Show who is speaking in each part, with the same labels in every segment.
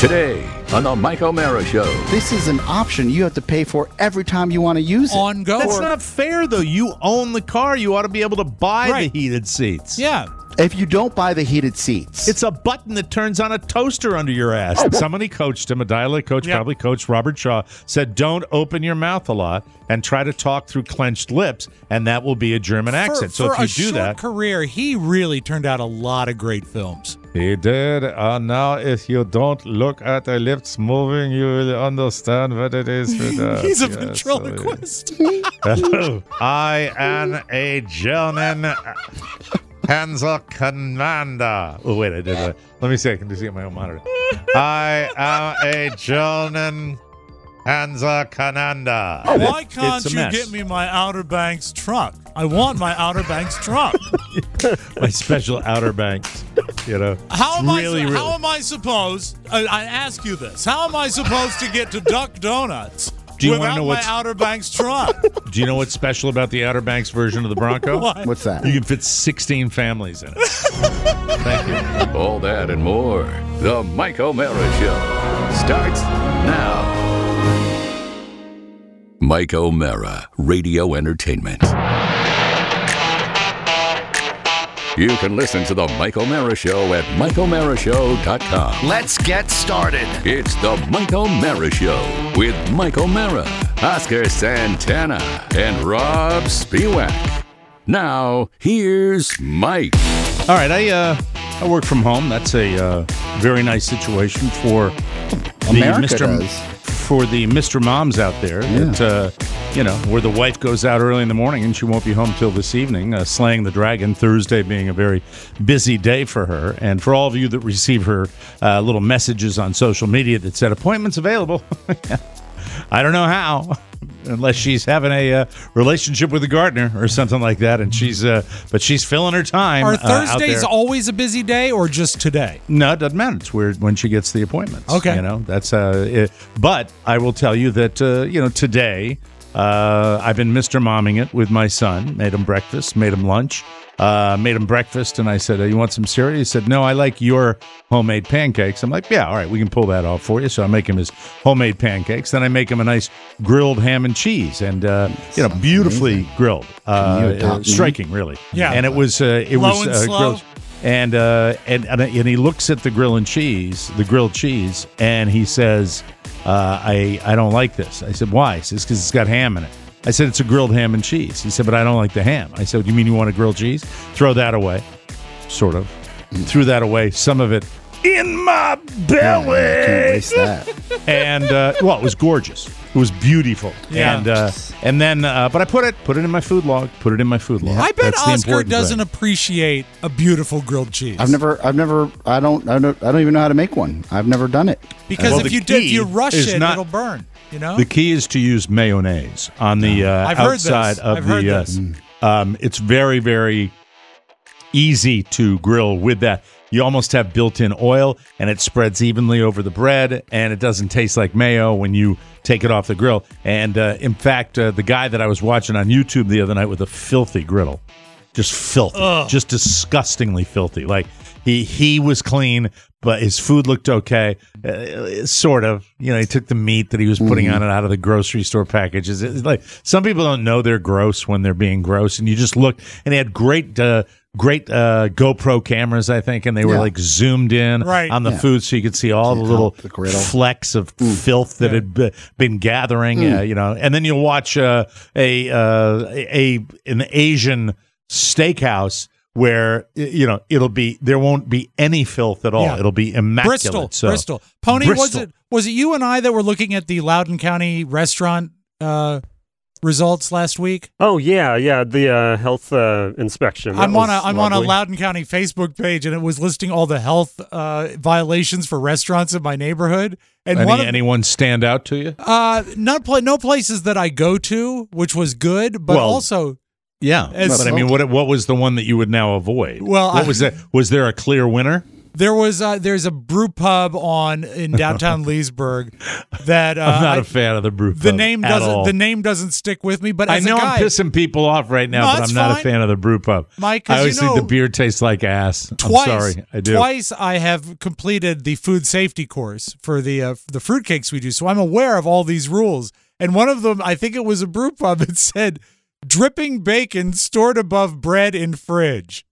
Speaker 1: Today on the Mike O'Mara Show.
Speaker 2: This is an option you have to pay for every time you want to use it.
Speaker 3: On-go.
Speaker 4: That's not fair, though. You own the car. You ought to be able to buy the heated seats.
Speaker 3: Yeah.
Speaker 2: If you don't buy the heated seats.
Speaker 4: It's a button that turns on a toaster under your ass. Somebody coached him, a dialect coach, probably coached Robert Shaw, said don't open your mouth a lot and try to talk through clenched lips, and that will be a German accent. So if you do that.
Speaker 3: For a short career, he really turned out a lot of great films.
Speaker 4: He did. Now, if you don't look at the lips moving, you will understand what it is.
Speaker 3: He's a ventriloquist.
Speaker 4: Hello. I am a German Panzer Commander. Oh, wait, I did that. Let me see. I can just get my own monitor. I am a German Panzer Commander.
Speaker 3: Why can't you get me my Outer Banks truck? I want my Outer Banks truck.
Speaker 4: My special Outer Banks, you know.
Speaker 3: How am I supposed, I ask you this, how am I supposed to get to Duck Donuts without my Outer Banks truck?
Speaker 4: Do you know what's special about the Outer Banks version of the Bronco?
Speaker 2: What's that?
Speaker 4: You can fit 16 families in it. Thank you.
Speaker 1: All that and more. The Mike O'Mara Show starts now. Mike O'Mara, Radio Entertainment. You can listen to the Mike O'Mara Show at MikeO'MaraShow.com.
Speaker 5: Let's get started.
Speaker 1: It's the Mike O'Mara Show with Mike O'Mara, Oscar Santana, and Rob Spiewak. Now, here's Mike.
Speaker 4: All right, I work from home. That's a very nice situation for the Mr. Moms out there.
Speaker 2: Yeah.
Speaker 4: That, where the wife goes out early in the morning and she won't be home till this evening, slaying the dragon, Thursday being a very busy day for her. And for all of you that receive her little messages on social media that said appointments available, I don't know how, unless she's having a relationship with a gardener or something like that, and but she's filling her time.
Speaker 3: Are Thursdays always a busy day, or just today?
Speaker 4: No, it doesn't matter. It's weird when she gets the appointments.
Speaker 3: Okay,
Speaker 4: that's But I will tell you that today I've been Mr. Momming it with my son. Made him breakfast, made him lunch. Made him breakfast, and I said, you want some cereal? He said, no, I like your homemade pancakes. I'm like, yeah, all right, we can pull that off for you. So I make him his homemade pancakes. Then I make him a nice grilled ham and cheese, and beautifully amazing. Grilled, striking, really.
Speaker 3: Yeah,
Speaker 4: and it was grilled. And he looks at the grilled cheese, and he says, I don't like this. I said, why? He says, because it's got ham in it. I said, it's a grilled ham and cheese. He said, but I don't like the ham. I said, you mean you want a grilled cheese? Throw that away. Sort of. Threw that away. Some of it in my belly.
Speaker 2: Yeah, can't waste that.
Speaker 4: And, it was gorgeous. It was beautiful.
Speaker 3: Yeah.
Speaker 4: And then, but I put it in my food log. Put it in my food log.
Speaker 3: I bet
Speaker 4: That's
Speaker 3: Oscar doesn't appreciate a beautiful grilled cheese.
Speaker 2: I don't even know how to make one. I've never done it.
Speaker 3: Because if you rush it, it'll burn. You know?
Speaker 4: The key is to use mayonnaise on the outside of the.
Speaker 3: This.
Speaker 4: It's very, very easy to grill with that. You almost have built-in oil, and it spreads evenly over the bread, and it doesn't taste like mayo when you take it off the grill. And in fact, the guy that I was watching on YouTube the other night with a filthy griddle, just filthy, just disgustingly filthy. Like he was clean, but his food looked okay, sort of. He took the meat that he was putting on it out of the grocery store packages. It's like some people don't know they're gross when they're being gross, and you just look. And he had great GoPro cameras, I think, and they were like zoomed in on the food, so you could see all the little flecks of filth that had been gathering. And then you'll watch an Asian steakhouse where there won't be any filth at all. Yeah. It'll be immaculate.
Speaker 3: Bristol. Pony, was it you and I that were looking at the Loudoun County restaurant results last week?
Speaker 6: Oh yeah, the health inspection.
Speaker 3: I'm on a Loudoun County Facebook page, and it was listing all the health violations for restaurants in my neighborhood. And
Speaker 4: anyone stand out to you?
Speaker 3: No places that I go to, which was good, but also.
Speaker 4: Yeah, but I mean, what was the one that you would now avoid?
Speaker 3: Well,
Speaker 4: what was that? Was there a clear winner?
Speaker 3: There's a brew pub in downtown Leesburg that
Speaker 4: I'm not a fan of the brew pub.
Speaker 3: The name doesn't stick with me, but
Speaker 4: I
Speaker 3: as
Speaker 4: know
Speaker 3: a guy,
Speaker 4: I'm pissing people off right now, but I'm not a fan of the brew pub.
Speaker 3: Mike,
Speaker 4: I always think the beer tastes like ass. I'm sorry, I do.
Speaker 3: Twice I have completed the food safety course for the fruitcakes we do, so I'm aware of all these rules. And one of them, I think it was a brew pub, it said, dripping bacon stored above bread in fridge.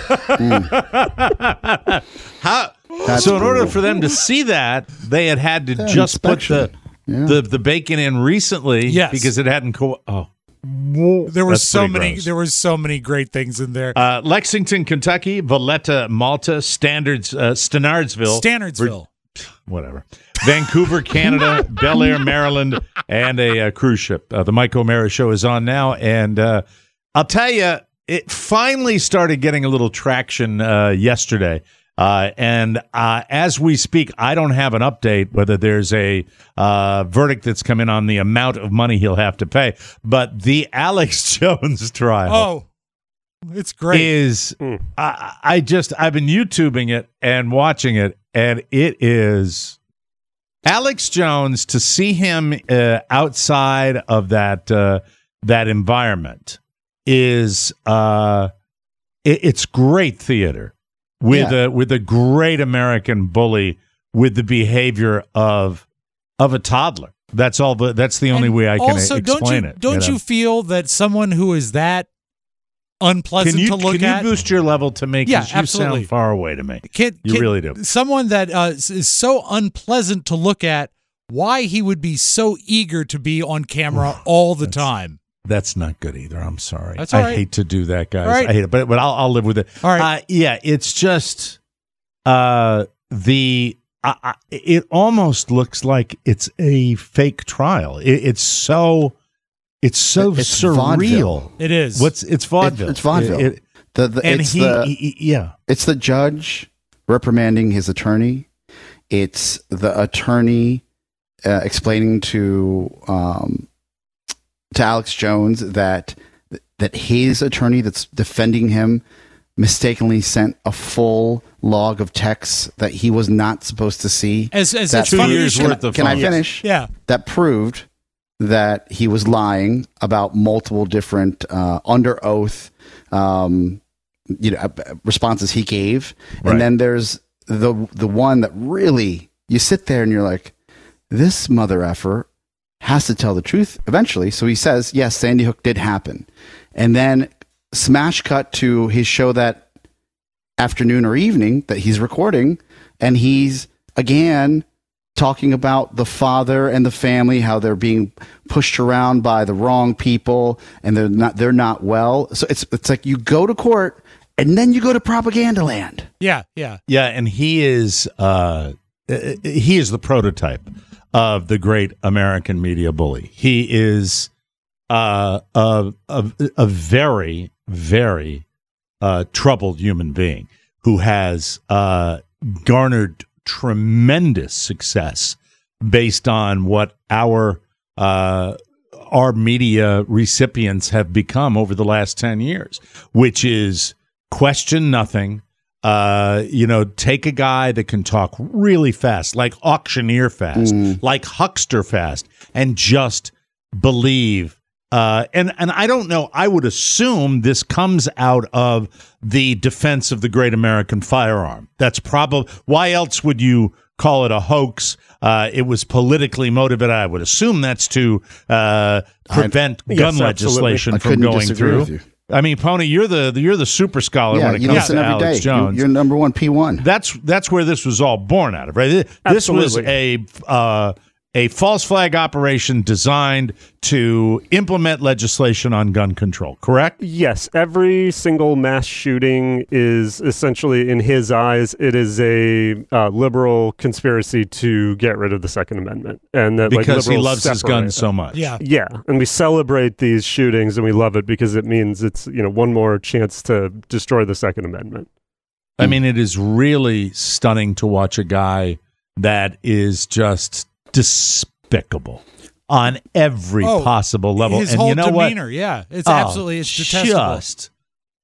Speaker 4: So in order for them to see that, they had to just put the bacon in recently because it hadn't
Speaker 3: there were so many great things in there.
Speaker 4: Lexington, Kentucky, Valletta, Malta, Stannardsville. Whatever. Vancouver, Canada, Bel Air, Maryland, and a cruise ship. The Mike O'Mara Show is on now, and I'll tell you, it finally started getting a little traction yesterday. And as we speak, I don't have an update whether there's a verdict that's come in on the amount of money he'll have to pay. But the Alex Jones trial,
Speaker 3: it's great.
Speaker 4: I've been YouTubing it and watching it, and it is Alex Jones. To see him outside of that environment is it's great theater. With a great American bully with the behavior of a toddler. That's the only way I can explain it.
Speaker 3: Don't you feel that someone who is that unpleasant to look at?
Speaker 4: Can you boost your level to make?
Speaker 3: Yeah,
Speaker 4: you
Speaker 3: absolutely.
Speaker 4: Sound far away to me. You really do.
Speaker 3: Someone that is so unpleasant to look at. Why he would be so eager to be on camera all the time?
Speaker 4: That's not good either. I'm sorry.
Speaker 3: That's all right.
Speaker 4: I hate to do that, guys.
Speaker 3: Right.
Speaker 4: I hate it, but I'll live with it.
Speaker 3: All right.
Speaker 4: It's just it almost looks like it's a fake trial. It's so surreal.
Speaker 2: Vaudeville.
Speaker 3: It is.
Speaker 4: It's vaudeville.
Speaker 2: It's vaudeville. It's the judge reprimanding his attorney. It's the attorney explaining to Alex Jones that his attorney that's defending him mistakenly sent a full log of texts that he was not supposed to see.
Speaker 3: As
Speaker 2: that
Speaker 3: 2 years
Speaker 4: worth of
Speaker 2: Can I finish?
Speaker 3: Yeah.
Speaker 2: That proved that he was lying about multiple different under oath responses he gave.
Speaker 4: Right.
Speaker 2: And then there's the one that really, you sit there and you're like, this mother effer has to tell the truth eventually. So he says, yes, Sandy Hook did happen. And then smash cut to his show that afternoon or evening that he's recording. And he's again talking about the father and the family, how they're being pushed around by the wrong people and they're not well. So it's like you go to court and then you go to propaganda land.
Speaker 3: Yeah.
Speaker 4: And he is the prototype of the great American media bully. He is a very, very troubled human being who has garnered tremendous success based on what our media recipients have become over the last 10 years, which is question nothing. Take a guy that can talk really fast, like auctioneer fast, like huckster fast, and just believe. And I don't know. I would assume this comes out of the defense of the great American firearm. That's probably why else would you call it a hoax? It was politically motivated. I would assume that's to prevent gun legislation from going through. I mean, Pony, you're the super scholar when it comes to Alex Jones.
Speaker 2: You're number one P1.
Speaker 4: That's where this was all born out of, right? This was a false flag operation designed to implement legislation on gun control, correct?
Speaker 6: Yes. Every single mass shooting is essentially, in his eyes, it is a liberal conspiracy to get rid of the Second Amendment. And that,
Speaker 4: because he loves his guns so much.
Speaker 6: Yeah. And we celebrate these shootings and we love it because it means it's, one more chance to destroy the Second Amendment.
Speaker 4: I mean, it is really stunning to watch a guy that is just despicable on every possible level.
Speaker 3: His
Speaker 4: and
Speaker 3: whole
Speaker 4: you know
Speaker 3: demeanor,
Speaker 4: what?
Speaker 3: it's absolutely, it's detestable.
Speaker 4: Just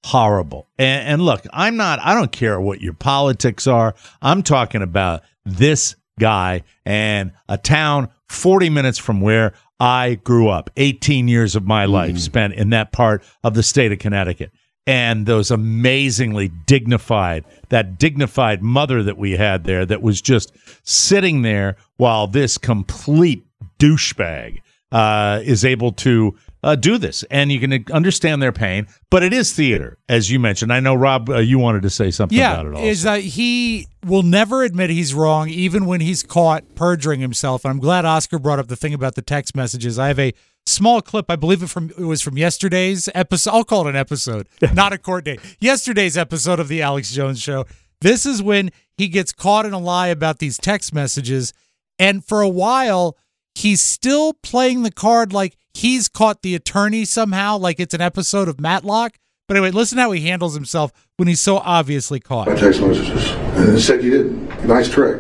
Speaker 4: horrible. And look, I don't care what your politics are. I'm talking about this guy and a town 40 minutes from where I grew up. 18 years of my life spent in that part of the state of Connecticut. And those amazingly dignified mother that we had there that was just sitting there while this complete douchebag is able to do this. And you can understand their pain, but it is theater, as you mentioned. I know, Rob, you wanted to say something about it also.
Speaker 3: Is that he will never admit he's wrong, even when he's caught perjuring himself. And I'm glad Oscar brought up the thing about the text messages. I have a small clip, I believe it was from yesterday's episode. I'll call it an episode, not a court date. Yesterday's episode of the Alex Jones Show. This is when he gets caught in a lie about these text messages. And for a while, he's still playing the card like he's caught the attorney somehow, like it's an episode of Matlock. But anyway, listen how he handles himself when he's so obviously caught.
Speaker 5: My text messages. And it said you did. Nice trick.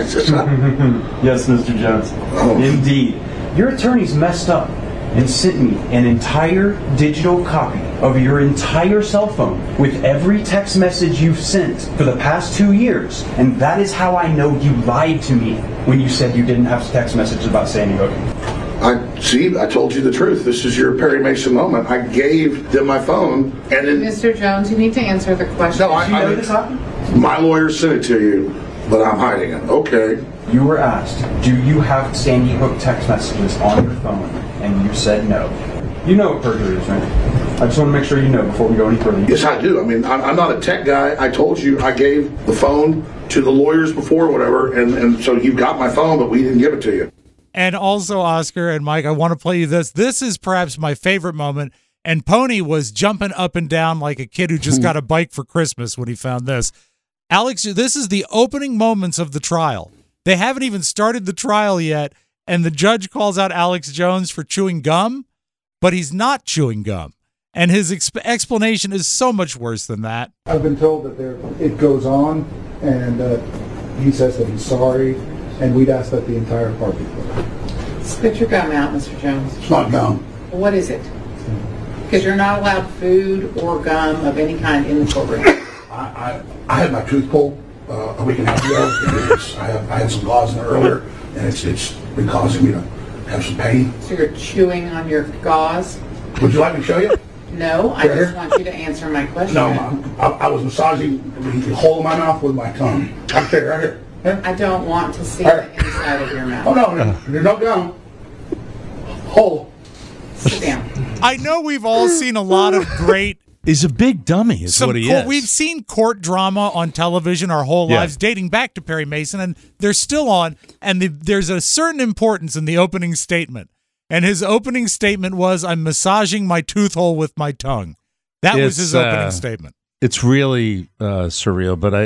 Speaker 7: Yes, Mr. Jones.
Speaker 5: Oh.
Speaker 7: Indeed. Your attorney's messed up and sent me an entire digital copy of your entire cell phone with every text message you've sent for the past 2 years. And that is how I know you lied to me when you said you didn't have text messages about Sandy Hook.
Speaker 5: I told you the truth. This is your Perry Mason moment. I gave them my phone, and then
Speaker 8: Mr. Jones, you need to answer the question.
Speaker 5: No,
Speaker 7: Did you know this happened?
Speaker 5: My lawyer sent it to you, but I'm hiding it. Okay.
Speaker 7: You were asked, do you have Sandy Hook text messages on your phone? And you said no. You know what perjury is, right? I just want to make sure you know before we go any further.
Speaker 5: Yes, I do. I mean, I'm not a tech guy. I told you I gave the phone to the lawyers before or whatever, and so you got my phone, but we didn't give it to you.
Speaker 3: And also, Oscar and Mike, I want to play you this. This is perhaps my favorite moment. And Pony was jumping up and down like a kid who just got a bike for Christmas when he found this. Alex, this is the opening moments of the trial. They haven't even started the trial yet, and the judge calls out Alex Jones for chewing gum, but he's not chewing gum. And his explanation is so much worse than that.
Speaker 9: I've been told that it goes on, and he says that he's sorry, and we'd ask that the entire part be closed.
Speaker 8: Spit your gum out, Mr. Jones.
Speaker 5: It's not gum.
Speaker 8: What is it? Because you're not allowed food or gum of any kind in the courtroom.
Speaker 5: I had my tooth pulled a week and a half ago. I had some gauze in there earlier, and it's been causing me to have some pain.
Speaker 8: So you're chewing on your gauze?
Speaker 5: Would you like me to show you?
Speaker 8: No, I just want you to answer my question.
Speaker 5: No, I was massaging the hole in my mouth with my tongue. Right here.
Speaker 8: I don't want to see the inside of your mouth.
Speaker 5: Oh, no, there's no gum. Hole.
Speaker 8: Sit down.
Speaker 3: I know we've all seen a lot of great...
Speaker 4: He's a big dummy, is what he is.
Speaker 3: We've seen court drama on television our whole lives, dating back to Perry Mason, and they're still on, and there's a certain importance in the opening statement. And his opening statement was, I'm massaging my tooth hole with my tongue. That was his opening statement.
Speaker 4: It's really surreal, but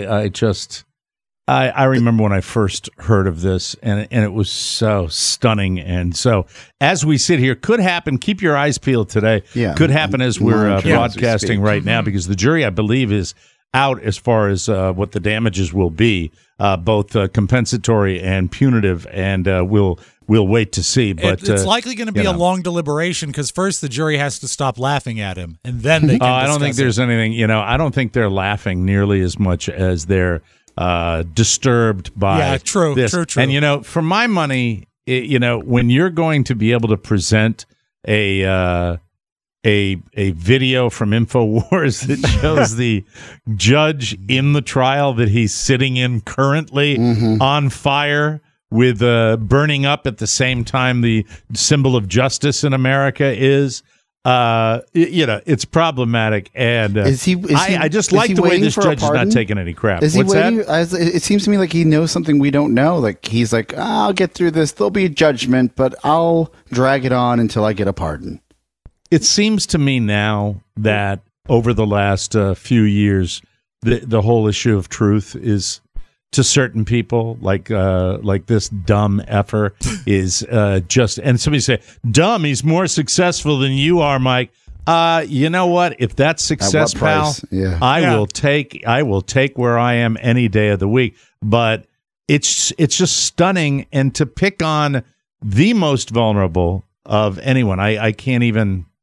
Speaker 4: I remember when I first heard of this, and it was so stunning. And so, as we sit here, could happen. Keep your eyes peeled today.
Speaker 2: Yeah,
Speaker 4: could happen as we're broadcasting
Speaker 2: we
Speaker 4: right now, because the jury, I believe, is out as far as what the damages will be, both compensatory and punitive, and we'll wait to see. But
Speaker 3: it's likely going to be a long deliberation, because first the jury has to stop laughing at him, and then they can
Speaker 4: I don't think there's anything. I don't think they're laughing nearly as much as they're disturbed by this.
Speaker 3: True.
Speaker 4: And for my money, when you're going to be able to present a video from InfoWars that shows the judge in the trial that he's sitting in currently on fire with burning up at the same time the symbol of justice in America is. It's problematic, and I just like the way this judge is not taking any crap.
Speaker 2: Is he waiting? It seems to me like he knows something we don't know. Like he's like, I'll get through this. There'll be a judgment, but I'll drag it on until I get a pardon.
Speaker 4: It seems to me now that over the last few years, the whole issue of truth is, to certain people, like this dumb effer is just, and somebody say, dumb, he's more successful than you are, Mike. You know what? If that's success, pal, I will take where I am any day of the week. But it's just stunning, and to pick on the most vulnerable of anyone, I can't even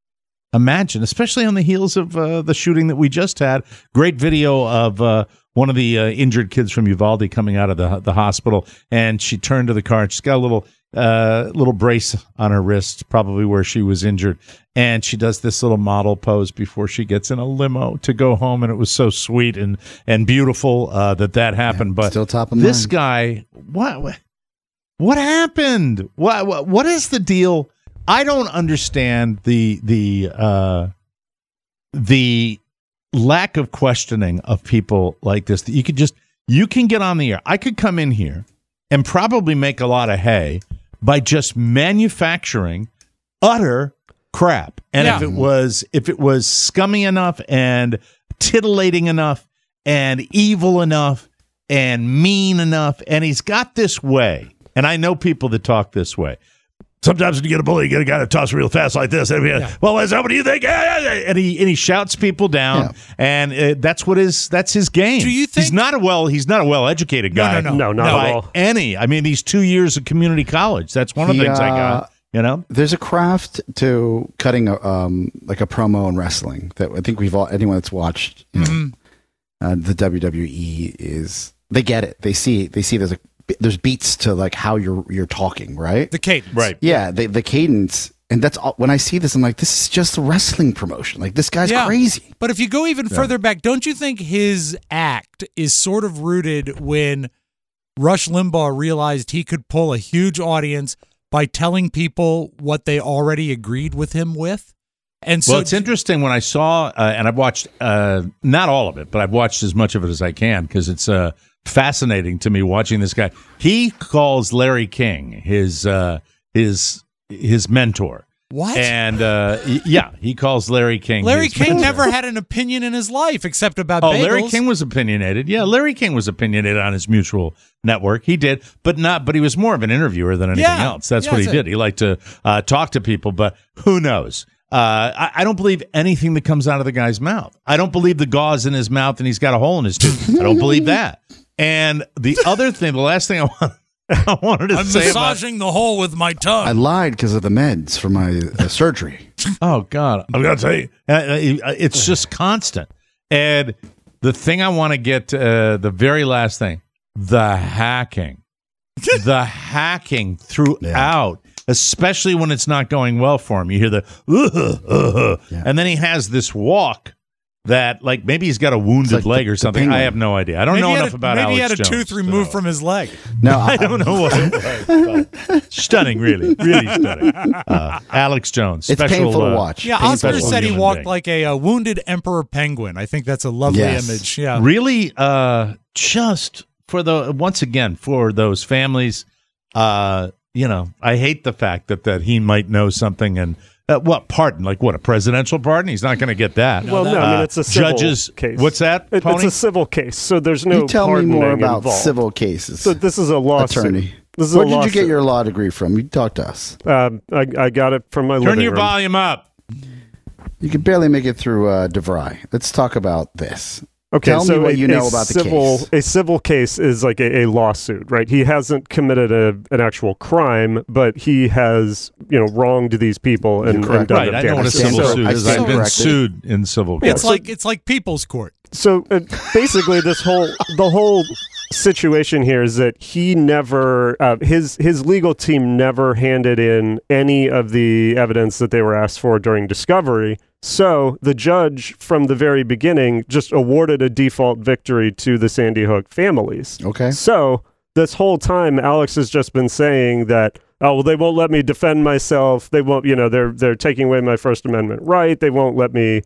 Speaker 4: imagine, especially on the heels of the shooting that we just had. Great video of one of the injured kids from Uvalde coming out of the hospital, and she turned to the car, and she's got a little brace on her wrist, probably where she was injured, and she does this little model pose before she gets in a limo to go home, and it was so sweet and beautiful that happened. But
Speaker 2: still top of
Speaker 4: this
Speaker 2: mind.
Speaker 4: guy, what happened? What is the deal? I don't understand the lack of questioning of people like this. That you can get on the air. I could come in here and probably make a lot of hay by just manufacturing utter crap. And if it was scummy enough and titillating enough and evil enough and mean enough, and he's got this way, and I know people that talk this way. Sometimes when you get a bully, you get a guy that talks real fast like this. And well, is that what you think? And he shouts people down, and that's his game.
Speaker 3: Do you think
Speaker 4: he's not a well educated guy?
Speaker 6: No, not at all.
Speaker 4: I mean, these 2 years of community college. That's one of the things I got. You know,
Speaker 2: there's a craft to cutting like a promo in wrestling that I think anyone that's watched the WWE they get it. They see there's beats to like how you're talking, right?
Speaker 3: The cadence.
Speaker 4: Right.
Speaker 2: Yeah, the cadence. And that's all, when I see this, I'm like, this is just a wrestling promotion. Like, this guy's crazy.
Speaker 3: But if you go even further back, don't you think his act is sort of rooted when Rush Limbaugh realized he could pull a huge audience by telling people what they already agreed with him with? And so,
Speaker 4: well, it's interesting when I saw, and I've watched not all of it, but I've watched as much of it as I can because it's fascinating to me watching this guy. He calls Larry King his mentor.
Speaker 3: What?
Speaker 4: And he calls Larry King.
Speaker 3: Larry
Speaker 4: his
Speaker 3: King
Speaker 4: mentor.
Speaker 3: never had an opinion in his life except about bagels.
Speaker 4: Larry King was opinionated. Yeah, Larry King was opinionated on his Mutual network. He did, but he was more of an interviewer than anything else. That's what he did. He liked to talk to people, but who knows? I don't believe anything that comes out of the guy's mouth. I don't believe the gauze in his mouth and he's got a hole in his tooth. I don't believe that. And the other thing, the last thing I wanted to say,
Speaker 3: I'm massaging the hole with my tongue.
Speaker 2: I lied because of the meds for my surgery.
Speaker 4: Oh, God. I'm going to tell you, it's just constant. And the thing I want to get to, the very last thing, the hacking. The hacking throughout, especially when it's not going well for him. You hear the, and then he has this walk that, like, maybe he's got a wounded leg or something. I have no idea. I don't know enough about Alex Jones.
Speaker 3: Maybe he had a tooth removed from his leg.
Speaker 2: No,
Speaker 4: I don't know what it was. But stunning, really stunning. Alex Jones.
Speaker 2: It's painful to watch.
Speaker 3: Yeah, Oscar said he walked like a wounded emperor penguin. I think that's a lovely image. Yeah,
Speaker 4: really. Just for for those families. I hate the fact that he might know something and. What pardon? Like what? A presidential pardon? He's not going to get that.
Speaker 6: Well, no, I mean it's a civil case.
Speaker 4: What's that?
Speaker 6: It's a civil case, so there's no.
Speaker 2: You tell me more about
Speaker 6: involved.
Speaker 2: Civil cases.
Speaker 6: So this is a lawsuit.
Speaker 2: Attorney. Where did you get your law degree from? You talk to us.
Speaker 6: I got it from my living room.
Speaker 4: Turn your volume up.
Speaker 2: You can barely make it through DeVry. Let's talk about this.
Speaker 6: Okay,
Speaker 2: Tell
Speaker 6: so
Speaker 2: me what you know about the case.
Speaker 6: A civil case is like a lawsuit, right? He hasn't committed an actual crime, but he has, wronged these people and done
Speaker 4: right. I know what a civil suit is. I've been sued in civil court.
Speaker 3: It's like people's court.
Speaker 6: So basically, the whole situation here is that he never, his legal team never handed in any of the evidence that they were asked for during discovery. So the judge from the very beginning just awarded a default victory to the Sandy Hook families.
Speaker 2: Okay.
Speaker 6: So this whole time, Alex has just been saying that, they won't let me defend myself. They won't, they're taking away my First Amendment right. They won't let me,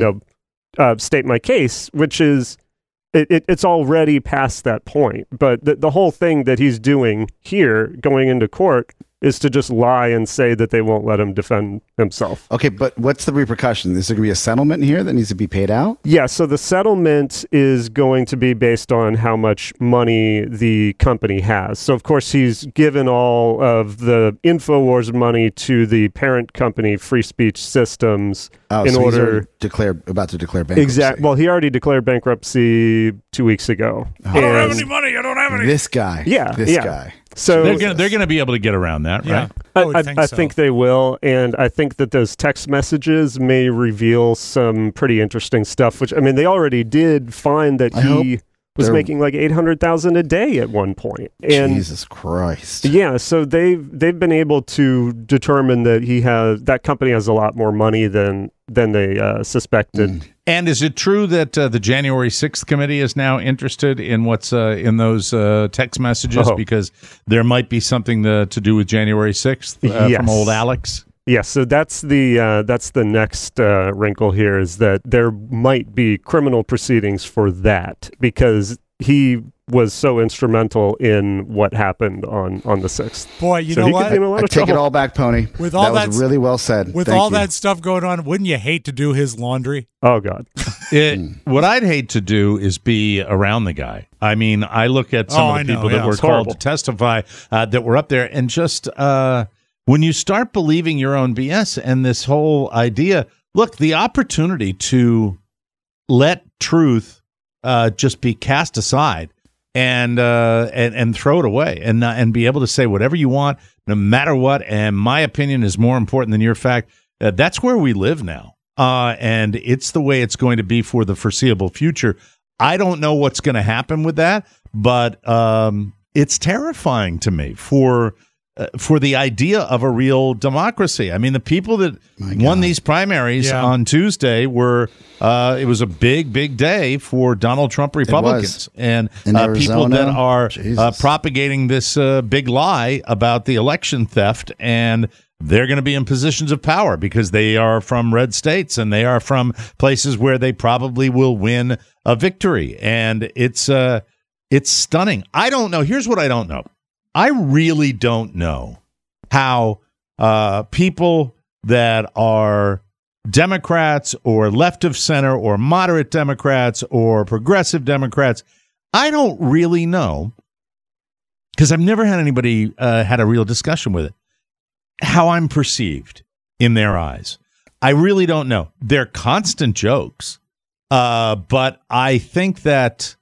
Speaker 6: state my case, which is, it's already past that point. But the whole thing that he's doing here, going into court, is to just lie and say that they won't let him defend himself.
Speaker 2: Okay, but what's the repercussion? Is there going to be a settlement here that needs to be paid out?
Speaker 6: Yeah, so the settlement is going to be based on how much money the company has. So, of course, he's given all of the InfoWars money to the parent company, Free Speech Systems,
Speaker 2: in order about to declare bankruptcy.
Speaker 6: Exactly. Well, he already declared bankruptcy 2 weeks ago.
Speaker 3: I don't have any money. I don't have any.
Speaker 2: This guy.
Speaker 6: Yeah.
Speaker 2: This guy.
Speaker 6: So
Speaker 4: they're gonna be able to get around that,
Speaker 3: Yeah.
Speaker 4: right?
Speaker 6: I think they will, and I think that those text messages may reveal some pretty interesting stuff. Which, I mean, they already did find that he was making like $800,000 a day at one point. And
Speaker 2: Jesus Christ!
Speaker 6: yeah, so they've been able to determine that that company has a lot more money than they suspected.
Speaker 4: And is it true that the January 6th committee is now interested in what's in those text messages? Because there might be something to do with January 6th from old Alex?
Speaker 6: Yes, so that's the next wrinkle here, is that there might be criminal proceedings for that, because he was so instrumental in what happened on the 6th.
Speaker 3: Boy, you know what?
Speaker 2: I take it all back, Pony.
Speaker 3: With all
Speaker 2: that was really well said.
Speaker 3: With all that stuff going on, wouldn't you hate to do his laundry?
Speaker 6: Oh, God.
Speaker 4: What I'd hate to do is be around the guy. I mean, I look at some of the people that were called to testify that were up there, and just when you start believing your own BS and this whole idea, look, the opportunity to let truth just be cast aside and throw it away and be able to say whatever you want, no matter what, and my opinion is more important than your fact. That's where we live now, and it's the way it's going to be for the foreseeable future. I don't know what's going to happen with that, but it's terrifying to me for the idea of a real democracy. I mean, the people that won these primaries on Tuesday were it was a big day for Donald Trump Republicans and people that are propagating this big lie about the election theft, and they're going to be in positions of power because they are from red states and they are from places where they probably will win a victory. And it's stunning. I don't know. Here's what I don't know. I really don't know how people that are Democrats or left of center or moderate Democrats or progressive Democrats, I don't really know, because I've never had anybody had a real discussion with it, how I'm perceived in their eyes. I really don't know. They're constant jokes, but I think that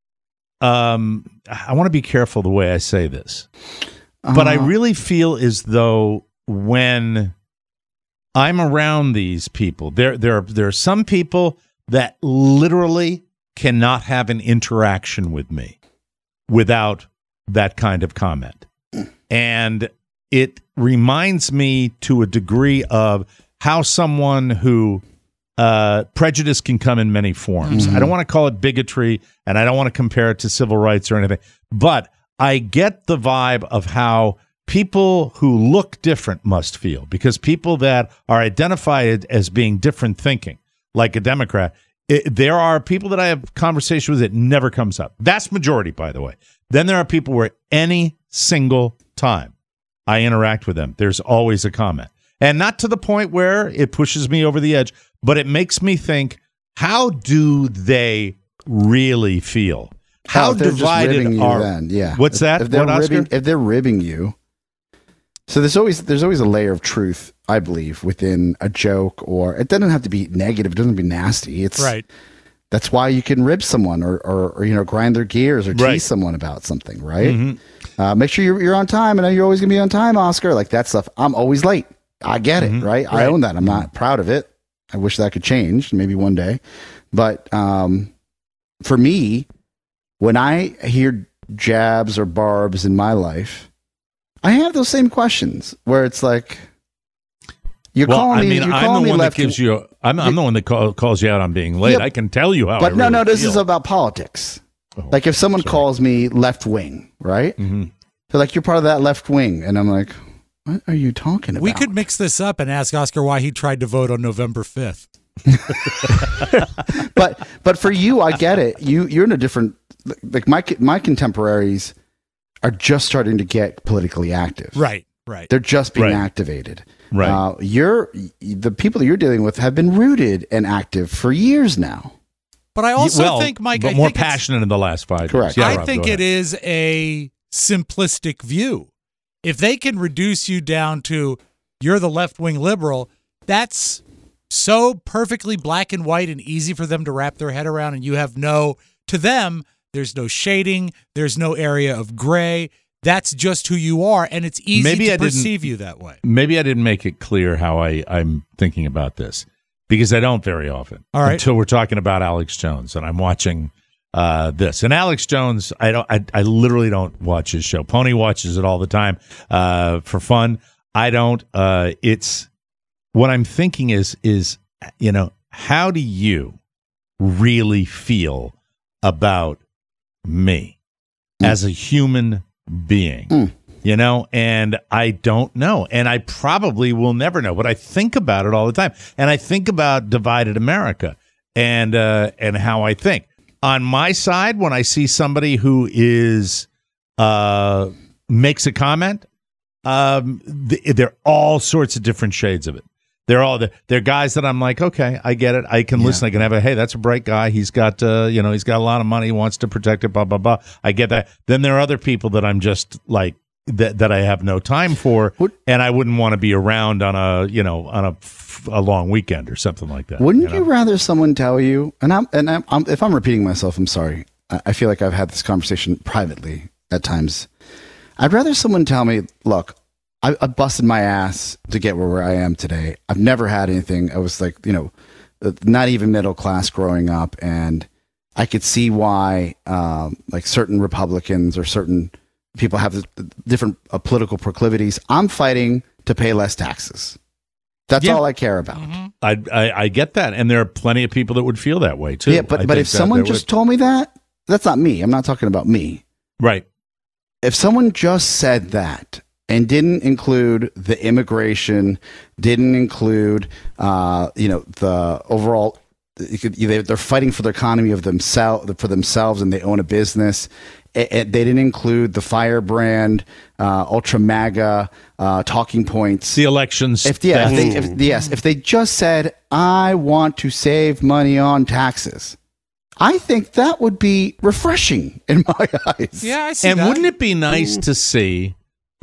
Speaker 4: I want to be careful the way I say this, but I really feel as though when I'm around these people, there are some people that literally cannot have an interaction with me without that kind of comment. And it reminds me to a degree of how someone who prejudice can come in many forms. I don't want to call it bigotry, and I don't want to compare it to civil rights or anything, but I get the vibe of how people who look different must feel, because people that are identified as being different thinking, like a Democrat, there are people that I have conversation with that never comes up. Vast majority, by the way. Then there are people where any single time I interact with them, there's always a comment. And not to the point where it pushes me over the edge, but it makes me think, how do they really feel? How divided are
Speaker 2: then? Yeah.
Speaker 4: What's that?
Speaker 2: If they're ribbing you, so there's always a layer of truth, I believe, within a joke, or it doesn't have to be negative, it doesn't have to be nasty. It's
Speaker 3: right.
Speaker 2: That's why you can rib someone or grind their gears or tease someone about something, right? Make sure you're on time. I know you're always gonna be on time, Oscar. Like that stuff. I'm always late. I get it, right? I own that. I'm not proud of it. I wish that could change, maybe one day. But for me, when I hear jabs or barbs in my life, I have those same questions where it's like, I'm the one that
Speaker 4: calls you out on being late. I can tell you how.
Speaker 2: But
Speaker 4: I really
Speaker 2: this
Speaker 4: feel.
Speaker 2: is about politics. Like if someone calls me left wing, right? They're like, you're part of that left wing, and I'm like, what are you talking about?
Speaker 3: We could mix this up and ask Oscar why he tried to vote on November 5th.
Speaker 2: but for you, I get it. You're in a different, like my contemporaries are just starting to get politically active.
Speaker 3: Right.
Speaker 2: They're just being activated.
Speaker 4: Right.
Speaker 2: The people that you're dealing with have been rooted and active for years now.
Speaker 3: But I also think, Mike,
Speaker 4: but more passionate in the last 5 years.
Speaker 2: Correct.
Speaker 4: Yeah,
Speaker 3: I
Speaker 4: Rob,
Speaker 3: think it is a simplistic view. If they can reduce you down to you're the left-wing liberal, that's so perfectly black and white and easy for them to wrap their head around, and you have to them, there's no shading, there's no area of gray. that's just who you are, and it's easy
Speaker 4: Maybe
Speaker 3: to
Speaker 4: I didn't-
Speaker 3: perceive you that way.
Speaker 4: Maybe I didn't make it clear how I'm thinking about this, because I don't very often.
Speaker 3: All right.
Speaker 4: Until we're talking about Alex Jones, and I'm watching this. And Alex Jones, I literally don't watch his show. Pony watches it all the time for fun. I don't. It's what I'm thinking is how do you really feel about me as a human being? And I don't know. And I probably will never know, but I think about it all the time. And I think about divided America and how I think. On my side, when I see somebody who is makes a comment, there are all sorts of different shades of it. They're guys that I'm like, okay, I get it. I can listen. I can have hey, that's a bright guy. He's got he's got a lot of money. He wants to protect it. Blah blah blah. I get that. Then there are other people that I'm just like that I have no time for, and I wouldn't want to be around on a long weekend or something like that.
Speaker 2: Wouldn't you rather someone tell you? And I'm if I'm repeating myself, I'm sorry. I feel like I've had this conversation privately at times. I'd rather someone tell me, look, I busted my ass to get where I am today. I've never had anything. I was like, not even middle class growing up. And I could see why, like certain Republicans or certain people have different political proclivities. I'm fighting to pay less taxes. That's all I care about.
Speaker 3: Mm-hmm.
Speaker 4: I get that. And there are plenty of people that would feel that way too.
Speaker 2: Yeah, but if someone just told me that, that's not me. I'm not talking about me.
Speaker 4: Right.
Speaker 2: If someone just said that and didn't include the immigration, didn't include, the overall, they're fighting for the economy of themselves, and they own a business. They didn't include the firebrand, ultra MAGA talking points,
Speaker 4: the elections.
Speaker 2: If they just said, "I want to save money on taxes," I think that would be refreshing in my eyes.
Speaker 3: Yeah, I see
Speaker 4: and
Speaker 3: that.
Speaker 4: wouldn't it be nice to see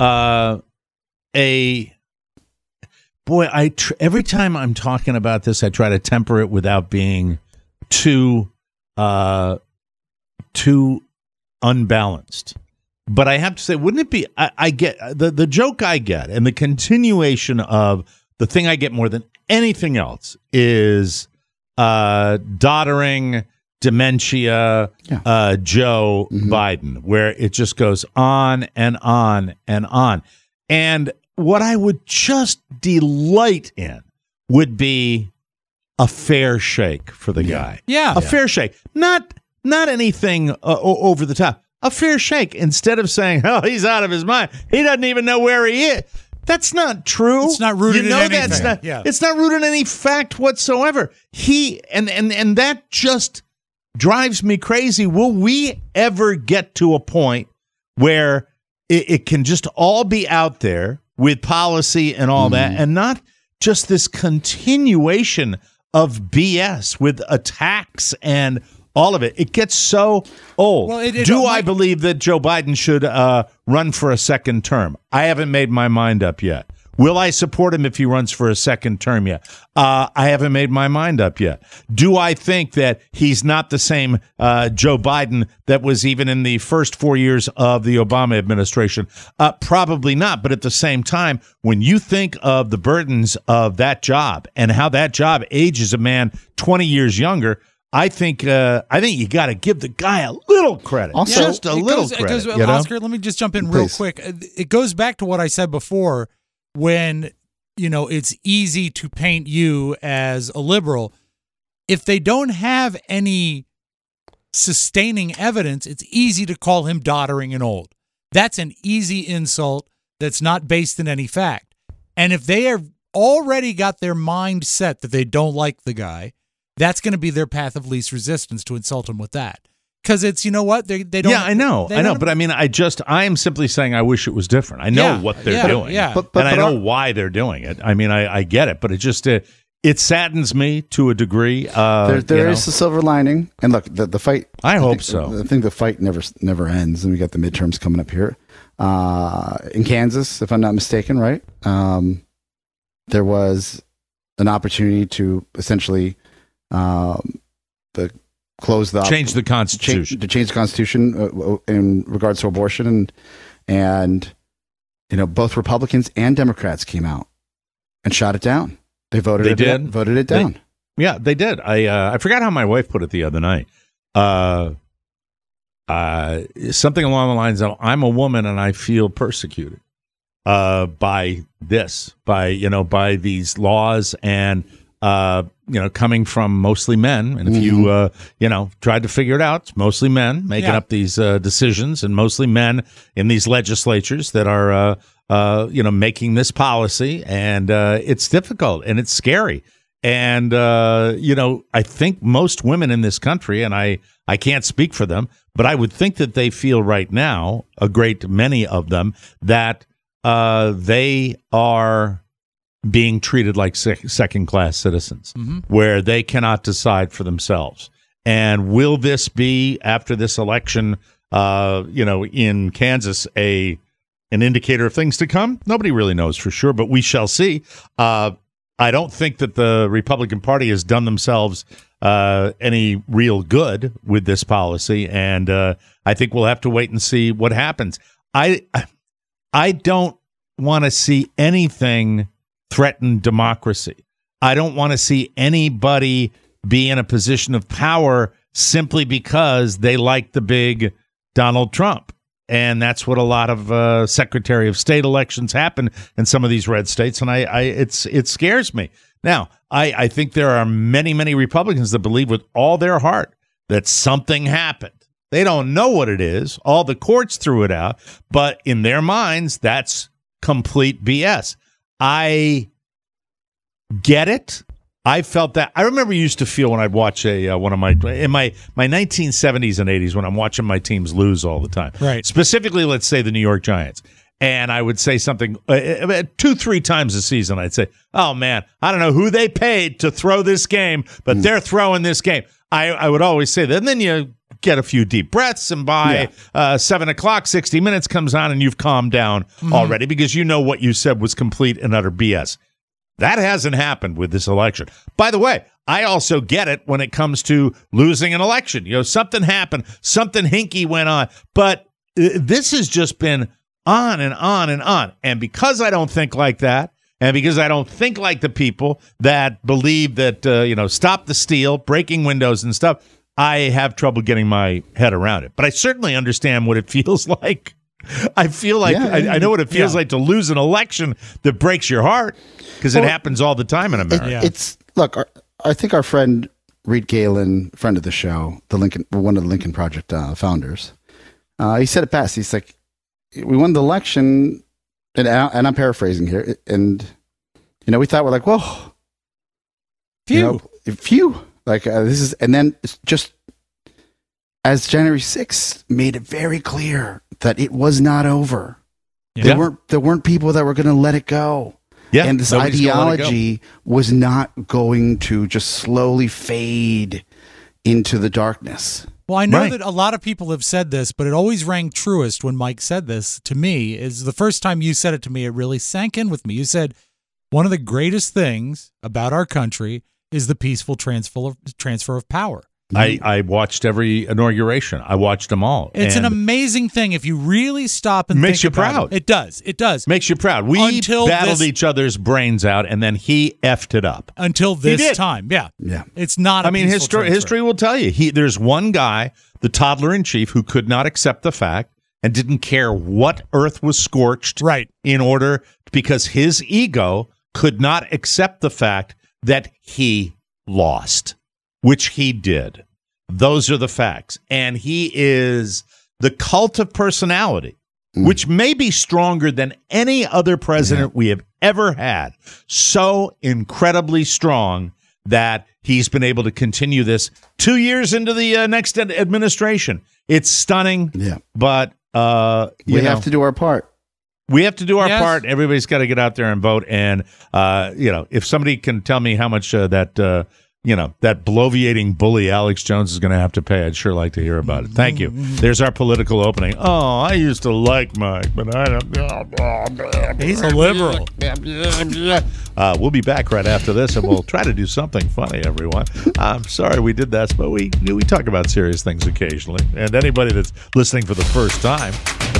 Speaker 4: every time I'm talking about this, I try to temper it without being too unbalanced. But I have to say, wouldn't it be? I get the joke I get, and the continuation of the thing I get more than anything else is doddering dementia Joe Biden, where it just goes on and on and on. And what I would just delight in would be a fair shake for the guy.
Speaker 3: Yeah.
Speaker 4: A fair shake. Not anything over the top. A fair shake. Instead of saying, oh, he's out of his mind. He doesn't even know where he is. That's not true.
Speaker 3: It's not rooted in anything.
Speaker 4: It's not rooted in any fact whatsoever. And that just drives me crazy. Will we ever get to a point where it can just all be out there with policy and all that, and not just this continuation of BS with attacks and all of it? It gets so old.
Speaker 3: Well,
Speaker 4: I believe that Joe Biden should run for a second term? I haven't made my mind up yet. Will I support him if he runs for a second term yet? I haven't made my mind up yet. Do I think that he's not the same Joe Biden that was even in the first 4 years of the Obama administration? Probably not. But at the same time, when you think of the burdens of that job and how that job ages a man 20 years younger, I think you got to give the guy a little credit.
Speaker 2: Also,
Speaker 4: just a little credit.
Speaker 3: Oscar, let me just jump in real quick. It goes back to what I said before. When, it's easy to paint you as a liberal, if they don't have any sustaining evidence, it's easy to call him doddering and old. That's an easy insult that's not based in any fact. And if they have already got their mind set that they don't like the guy, that's going to be their path of least resistance to insult him with that. Because it's, they don't.
Speaker 4: Yeah, I know. But I mean, I am simply saying I wish it was different. I know what they're doing.
Speaker 3: Yeah.
Speaker 4: And I know why they're doing it. I mean, I get it, but it just, it saddens me to a degree.
Speaker 2: There is a silver lining. And look, the fight.
Speaker 4: I hope so.
Speaker 2: I think the fight never ends. And we got the midterms coming up here in Kansas, if I'm not mistaken, right? There was an opportunity to essentially change
Speaker 4: the Constitution.
Speaker 2: To change the Constitution in regards to abortion, And, both Republicans and Democrats came out and shot it down. They voted it down.
Speaker 4: They did. I forgot how my wife put it the other night. Something along the lines of, I'm a woman and I feel persecuted by these laws and, coming from mostly men. And if you tried to figure it out, it's mostly men making up these decisions, and mostly men in these legislatures that are, making this policy. And it's difficult and it's scary. And, I think most women in this country, and I can't speak for them, but I would think that they feel right now, a great many of them, that they are being treated like second-class citizens, where they cannot decide for themselves. And will this be, after this election, in Kansas, an indicator of things to come? Nobody really knows for sure, but we shall see. I don't think that the Republican Party has done themselves any real good with this policy, and I think we'll have to wait and see what happens. I don't want to see anything threaten democracy. I don't want to see anybody be in a position of power simply because they like the big Donald Trump. And that's what a lot of Secretary of State elections happen in some of these red states, and it scares me. Now, I think there are many, many Republicans that believe with all their heart that something happened. They don't know what it is. All the courts threw it out, but in their minds, that's complete BS. I get it. I felt that. I remember used to feel when I'd watch one of my 1970s and 80s when I'm watching my teams lose all the time.
Speaker 3: Right.
Speaker 4: Specifically, let's say the New York Giants. And I would say something 2-3 times a season. I'd say, oh, man, I don't know who they paid to throw this game, but they're throwing this game. I would always say that. And then you get a few deep breaths, and by 7 o'clock, 60 Minutes comes on, and you've calmed down already because you know what you said was complete and utter BS. That hasn't happened with this election. By the way, I also get it when it comes to losing an election. Something happened, something hinky went on, but this has just been on and on and on. And because I don't think like that, and because I don't think like the people that believe that, stop the steal, breaking windows and stuff, I have trouble getting my head around it. But I certainly understand what it feels like. I feel like I know what it feels like to lose an election that breaks your heart, because it happens all the time in America.
Speaker 2: I think our friend Reed Galen, friend of the show, one of the Lincoln Project founders, he said it best. He's like, we won the election, and I'm paraphrasing here, and we thought, we're like, whoa, phew, like this is, and then it's just as January 6th made it very clear that it was not over. Yeah. There weren't people that were going to let it go. Yeah, and this ideology was not going to just slowly fade into the darkness.
Speaker 3: Well, I know that a lot of people have said this, but it always rang truest when Mike said this to me. Is the first time you said it to me, it really sank in with me. You said, one of the greatest things about our country is the peaceful transfer of power.
Speaker 4: I watched every inauguration. I watched them all.
Speaker 3: It's an amazing thing if you really stop and
Speaker 4: makes
Speaker 3: think
Speaker 4: you
Speaker 3: about
Speaker 4: proud.
Speaker 3: It does. It does.
Speaker 4: Makes you proud. We battled each other's brains out, and then he effed it up.
Speaker 3: Until this time. Yeah. It's not a
Speaker 4: history will tell you. There's one guy, the toddler-in-chief, who could not accept the fact and didn't care what earth was scorched because his ego could not accept the fact that he lost. Which he did. Those are the facts. And he is the cult of personality, which may be stronger than any other president we have ever had. So incredibly strong that he's been able to continue this 2 years into the next administration. It's stunning, but
Speaker 2: we have to do our part.
Speaker 4: We have to do our part. Everybody's got to get out there and vote. And, if somebody can tell me how much that bloviating bully Alex Jones is going to have to pay, I'd sure like to hear about it. Thank you. There's our political opening. Oh, I used to like Mike, but I don't.
Speaker 3: He's a liberal.
Speaker 4: We'll be back right after this, and we'll try to do something funny, everyone. I'm sorry we did that, but we talk about serious things occasionally. And anybody that's listening for the first time,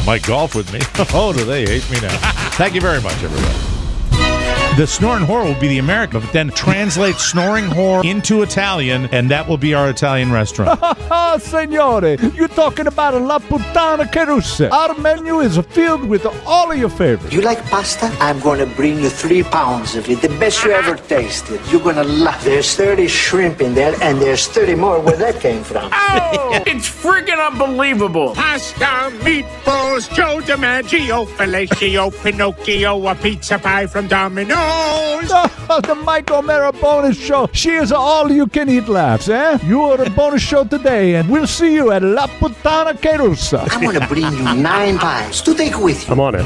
Speaker 4: Mike Golf with me. Oh, do they hate me now? Thank you very much, everybody. The snoring whore will be the American, but then translate snoring whore into Italian, and that will be our Italian restaurant.
Speaker 10: Signore, you're talking about a La Puttana che Russa. Our menu is filled with all of your favorites.
Speaker 11: You like pasta? I'm going to bring you 3 pounds of it, the best you ever tasted. You're going to love it. There's 30 shrimp in there, and there's 30 more where that came from.
Speaker 12: Oh, it's friggin' unbelievable. Pasta, meatballs, Joe DiMaggio, fellatio, Pinocchio, a pizza pie from Domino's.
Speaker 10: The Mike O'Mara Bonus Show. She is all-you-can-eat laughs, eh? You are a bonus show today, and we'll see you at La Puttana che Russa.
Speaker 11: I'm going to bring you 9 pies to take with you.
Speaker 6: I'm on it.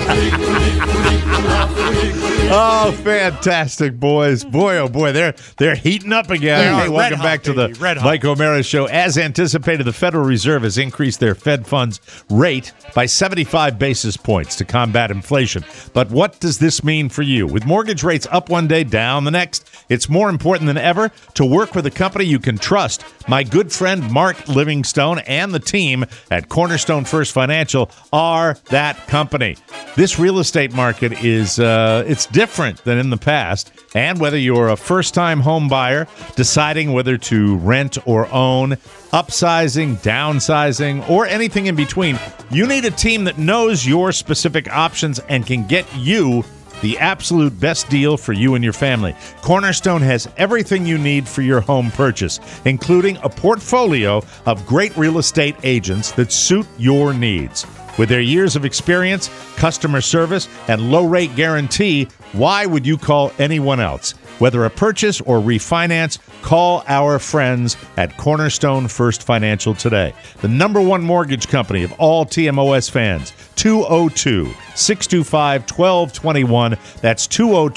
Speaker 4: Oh, fantastic, boys. Boy, oh boy, they're heating up again. Hey, welcome back to the Mike O'Mara Show. As anticipated, the Federal Reserve has increased their Fed funds rate by 75 basis points to combat inflation. But what does this mean for you? With mortgage rates up one day, down the next, it's more important than ever to work with a company you can trust. My good friend Mark Livingstone and the team at Cornerstone First Financial are that company. This real estate market is it's different than in the past. And whether you're a first-time home buyer, deciding whether to rent or own, upsizing, downsizing, or anything in between, you need a team that knows your specific options and can get you the absolute best deal for you and your family. Cornerstone has everything you need for your home purchase, including a portfolio of great real estate agents that suit your needs. With their years of experience, customer service, and low-rate guarantee, why would you call anyone else? Whether a purchase or refinance, call our friends at Cornerstone First Financial today. The #1 mortgage company of all TMOS fans. 202-625-1221. That's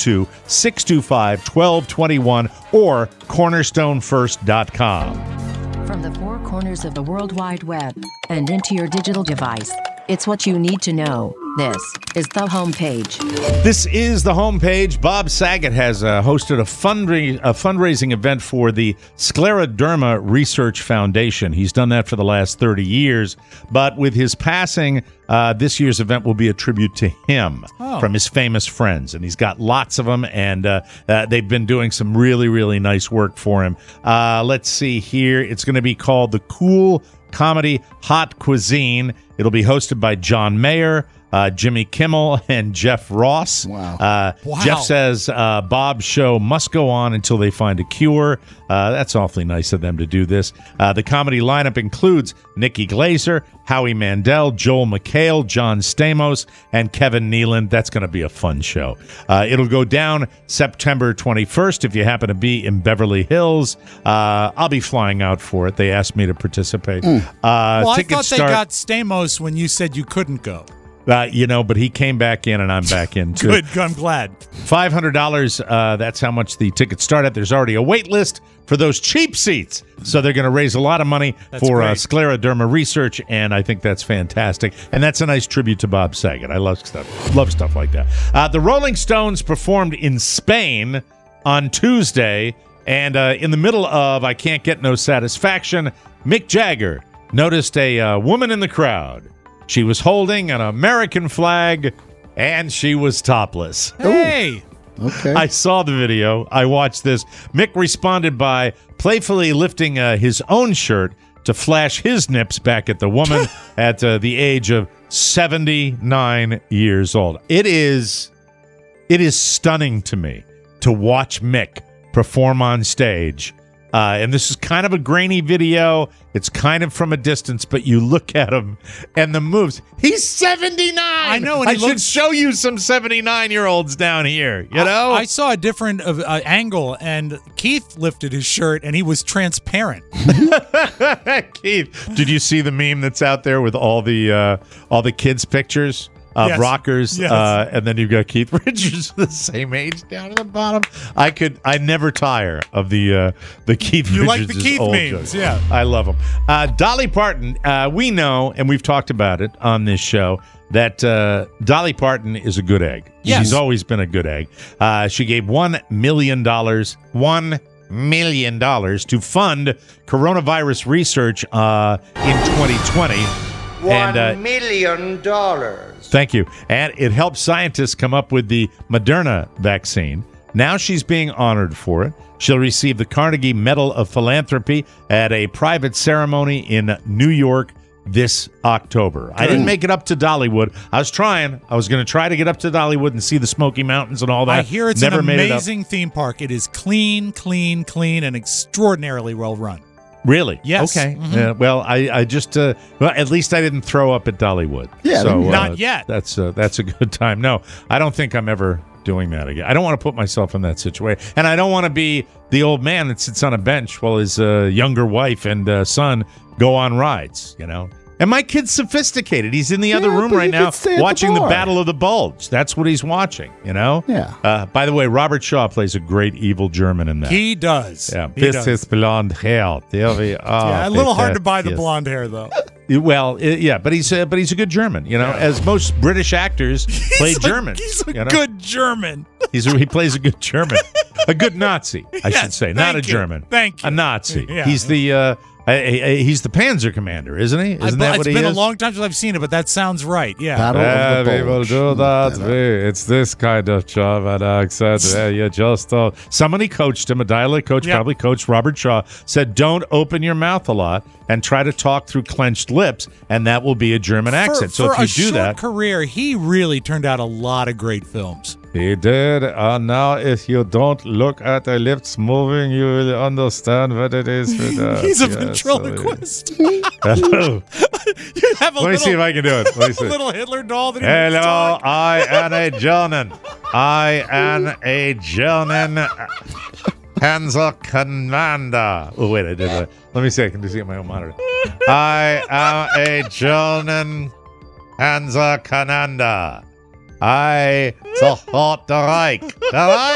Speaker 4: 202-625-1221 or cornerstonefirst.com.
Speaker 13: From the 4 corners of the World Wide Web and into your digital device, it's what you need to know. This is the homepage.
Speaker 4: This is the homepage. Bob Saget has hosted a fundraising event for the Scleroderma Research Foundation. He's done that for the last 30 years. But with his passing, this year's event will be a tribute to him from his famous friends. And he's got lots of them, and they've been doing some really, really nice work for him. Let's see here. It's going to be called the Cool Comedy Hot Cuisine. It'll be hosted by John Mayer, Jimmy Kimmel, and Jeff Ross.
Speaker 2: Wow.
Speaker 4: Jeff says Bob's show must go on until they find a cure. That's awfully nice of them to do this. The comedy lineup includes Nikki Glaser, Howie Mandel, Joel McHale, John Stamos, and Kevin Nealon. That's going to be a fun show. It'll go down September 21st if you happen to be in Beverly Hills. I'll be flying out for it. They asked me to participate.
Speaker 3: Well, I thought they
Speaker 4: start-
Speaker 3: got Stamos when you said you couldn't go.
Speaker 4: but he came back in, and I'm back in too.
Speaker 3: Good, I'm glad.
Speaker 4: $500, that's how much the tickets start at. There's already a wait list for those cheap seats. So they're going to raise a lot of money for scleroderma research, and I think that's fantastic. And that's a nice tribute to Bob Saget. I love stuff like that. The Rolling Stones performed in Spain on Tuesday, and in the middle of I Can't Get No Satisfaction, Mick Jagger noticed a woman in the crowd. She was holding an American flag, and she was topless.
Speaker 3: Hey!
Speaker 2: Okay.
Speaker 4: I saw the video. I watched this. Mick responded by playfully lifting his own shirt to flash his nips back at the woman at the age of 79 years old. It is stunning to me to watch Mick perform on stage. And this is kind of a grainy video. It's kind of from a distance, but you look at him and the moves. He's 79.
Speaker 3: I know. And
Speaker 4: I should show you some 79-year-olds down here. You know,
Speaker 3: I saw a different angle, and Keith lifted his shirt, and he was transparent.
Speaker 4: Keith, did you see the meme that's out there with all the kids' pictures? Rockers,
Speaker 3: Yes.
Speaker 4: And then you've got Keith Richards the same age down at the bottom. I never tire of the Keith
Speaker 3: You
Speaker 4: Richards.
Speaker 3: like the Keith
Speaker 4: old
Speaker 3: memes,
Speaker 4: jokes.
Speaker 3: yeah.
Speaker 4: I love them. Dolly Parton, we know, and we've talked about it on this show, that Dolly Parton is a good egg.
Speaker 3: Yes.
Speaker 4: She's always been a good egg. She gave $1 million to fund coronavirus research in 2020.
Speaker 14: $1 million.
Speaker 4: Thank you. And it helped scientists come up with the Moderna vaccine. Now she's being honored for it. She'll receive the Carnegie Medal of Philanthropy at a private ceremony in New York this October. I didn't make it up to Dollywood. I was trying. I was going to try to get up to Dollywood and see the Smoky Mountains and all that.
Speaker 3: I hear it's
Speaker 4: Never
Speaker 3: an
Speaker 4: made
Speaker 3: amazing theme park. It is clean, and extraordinarily well run.
Speaker 4: Really?
Speaker 3: Yes.
Speaker 4: Okay.
Speaker 3: Mhm.
Speaker 4: Well, I just well, at least I didn't throw up at Dollywood.
Speaker 2: Yeah,
Speaker 4: so,
Speaker 3: not yet.
Speaker 4: That's a good time. No, I don't think I'm ever doing that again. I don't want to put myself in that situation, and I don't want to be the old man that sits on a bench while his younger wife and son go on rides. You know. And my kid's sophisticated. He's in the other room right now watching the Battle of the Bulge. That's what he's watching, you know?
Speaker 2: Yeah.
Speaker 4: By the way, Robert Shaw plays a great evil German in that.
Speaker 3: He does.
Speaker 4: Yeah.
Speaker 3: He
Speaker 4: This
Speaker 3: does.
Speaker 4: is blonde hair. There we are.
Speaker 3: Yeah, a little hard to buy the
Speaker 4: Yes.
Speaker 3: blonde hair, though.
Speaker 4: Well, yeah, but he's a good German, you know, as most British actors play German.
Speaker 3: He's a
Speaker 4: you know?
Speaker 3: good German.
Speaker 4: He plays a good German. A good Nazi, I should say. Not a
Speaker 3: thank you.
Speaker 4: German.
Speaker 3: Thank you.
Speaker 4: A Nazi.
Speaker 3: Yeah.
Speaker 4: He's the Panzer commander, isn't he? Isn't that what he is?
Speaker 3: It's been a long time since I've seen it, but that sounds right. Yeah.
Speaker 2: Battle of the
Speaker 4: We will
Speaker 2: Bulge.
Speaker 4: do that. It's this kind of German accent. You just don't. Somebody coached him, a dialect coach probably coached Robert Shaw, said, don't open your mouth a lot and try to talk through clenched lips, and that will be a German accent. So
Speaker 3: for
Speaker 4: if you do
Speaker 3: a
Speaker 4: that.
Speaker 3: short career, he really turned out a lot of great films.
Speaker 4: He did. Now, if you don't look at the lips moving, you will understand what it is.
Speaker 3: He's a ventriloquist.
Speaker 4: Hello.
Speaker 3: You have a
Speaker 4: Let me see if I can do it. Let me see.
Speaker 3: little Hitler doll that he
Speaker 4: Hello, I am a German. I am a German Panzer Commander. Oh, wait, I did that. Let me see. I can just see it on my own monitor. I am a German Panzer Commander. I support the Reich. The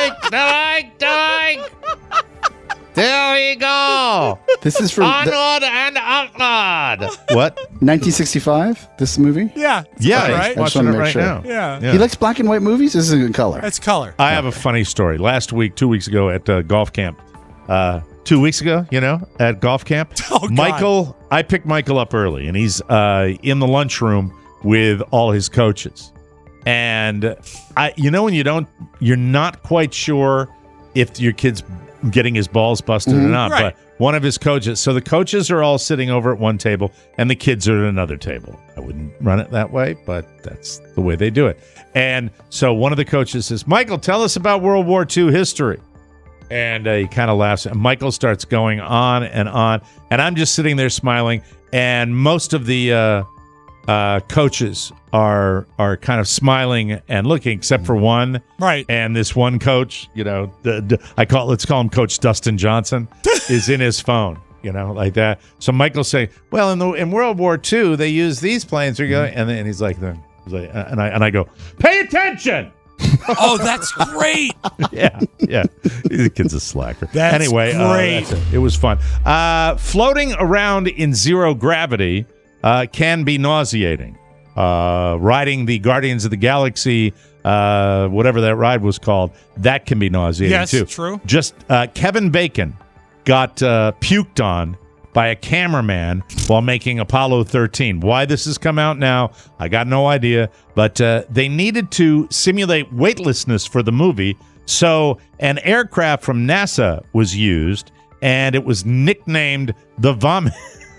Speaker 4: Reich. There we go.
Speaker 2: This is from
Speaker 4: Onward and upward. What?
Speaker 2: 1965, this movie?
Speaker 3: Yeah.
Speaker 4: Yeah,
Speaker 3: right.
Speaker 2: I just
Speaker 4: watching
Speaker 2: wanna
Speaker 4: it
Speaker 2: make
Speaker 4: right
Speaker 2: sure.
Speaker 4: now.
Speaker 3: Yeah.
Speaker 2: He likes black and white movies? This is in color.
Speaker 3: That's color.
Speaker 4: I have a funny story. Last week, 2 weeks ago at golf camp, 2 weeks ago, at golf camp,
Speaker 3: Oh, God.
Speaker 4: I picked Michael up early, and he's in the lunchroom with all his coaches. And when you're not quite sure if your kid's getting his balls busted or not,
Speaker 3: Right.
Speaker 4: but one of his coaches, so the coaches are all sitting over at one table and the kids are at another table. I wouldn't run it that way, but that's the way they do it. And so one of the coaches says, Michael, tell us about World War II history. And he kind of laughs. And Michael starts going on. And I'm just sitting there smiling. And most of the coaches are kind of smiling and looking, except for one.
Speaker 3: Right.
Speaker 4: And this one coach, let's call him Coach Dustin Johnson, is in his phone, like that. So Michael's saying, well, in World War II, they used these planes. And he's like, and I go, pay attention.
Speaker 3: Oh, that's great.
Speaker 4: Yeah. The kid's a slacker.
Speaker 3: That's
Speaker 4: anyway,
Speaker 3: great.
Speaker 4: That's it. It was fun. Floating around in zero gravity can be nauseating. Riding the Guardians of the Galaxy, whatever that ride was called, that can be nauseating
Speaker 3: Yes,
Speaker 4: too.
Speaker 3: true.
Speaker 4: Just Kevin Bacon got puked on by a cameraman while making Apollo 13. Why this has come out now, I got no idea. But they needed to simulate weightlessness for the movie, so an aircraft from NASA was used, and it was nicknamed the Vomit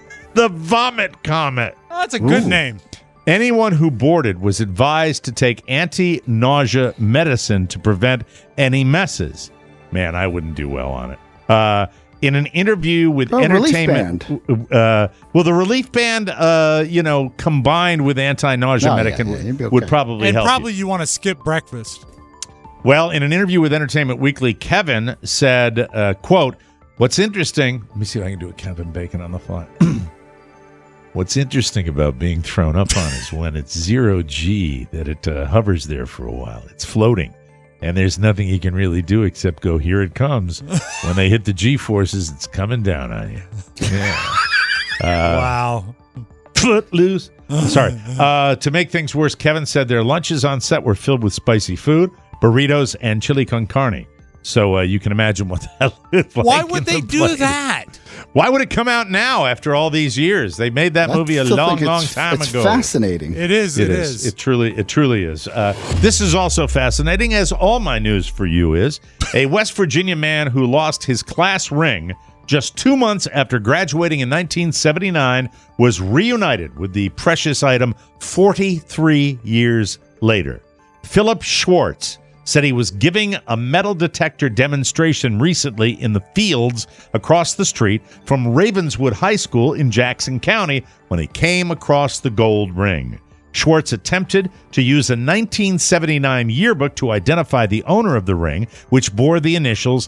Speaker 4: Comet.
Speaker 3: Oh, that's a good name.
Speaker 4: Anyone who boarded was advised to take anti-nausea medicine to prevent any messes. Man, I wouldn't do well on it. In an interview with Entertainment, the relief band, combined with anti-nausea medicine would probably
Speaker 3: and
Speaker 4: help.
Speaker 3: probably you want to skip breakfast.
Speaker 4: Well, in an interview with Entertainment Weekly, Kevin said, quote, what's interesting, let me see if I can do a Kevin Bacon on the fly. What's interesting about being thrown up on is when it's 0G that it hovers there for a while. It's floating. And there's nothing you can really do except go, here it comes. When they hit the G-forces, it's coming down on you. Yeah.
Speaker 3: Wow.
Speaker 4: Footloose. Sorry. To make things worse, Kevin said their lunches on set were filled with spicy food, burritos, and chili con carne. So you can imagine what that looked like.
Speaker 3: Why would they do that?
Speaker 4: Why would it come out now after all these years? They made that movie a long time
Speaker 2: it's
Speaker 4: ago.
Speaker 2: Fascinating.
Speaker 3: It is.
Speaker 4: It truly is. This is also fascinating, as all my news for you is. A West Virginia man who lost his class ring just 2 months after graduating in 1979 was reunited with the precious item 43 years later. Philip Schwartz said he was giving a metal detector demonstration recently in the fields across the street from Ravenswood High School in Jackson County when he came across the gold ring. Schwartz attempted to use a 1979 yearbook to identify the owner of the ring, which bore the initials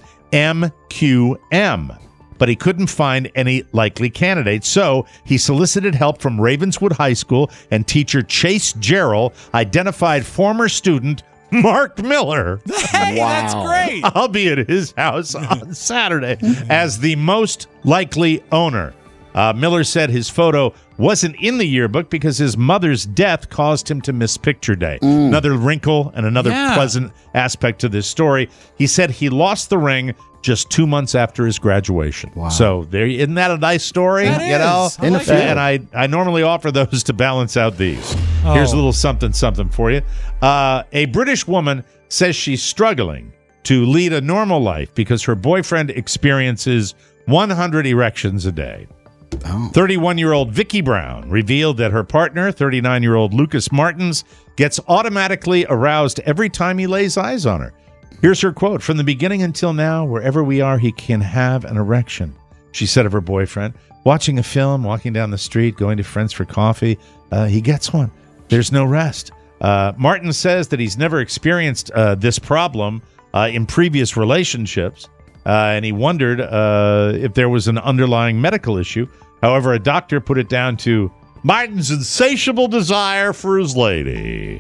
Speaker 4: MQM. But he couldn't find any likely candidates, so he solicited help from Ravenswood High School, and teacher Chase Jarrell identified former student Mark Miller.
Speaker 3: Hey, that's great.
Speaker 4: I'll be at his house on Saturday as the most likely owner. Miller said his photo wasn't in the yearbook because his mother's death caused him to miss picture day. Another wrinkle and another pleasant aspect to this story. He said he lost the ring just 2 months after his graduation. Wow. So isn't that a nice story?
Speaker 3: That is.
Speaker 4: You know, and I normally offer those to balance out these. Here's a little something for you. A British woman says she's struggling to lead a normal life because her boyfriend experiences 100 erections a day. 31-year-old Vicky Brown revealed that her partner, 39-year-old Lucas Martins, gets automatically aroused every time he lays eyes on her. Here's her quote: "From the beginning until now, wherever we are, he can have an erection," she said of her boyfriend. "Watching a film, walking down the street, going to friends for coffee, he gets one. There's no rest." Martin says that he's never experienced this problem in previous relationships, and he wondered if there was an underlying medical issue. However, a doctor put it down to Martin's insatiable desire for his lady.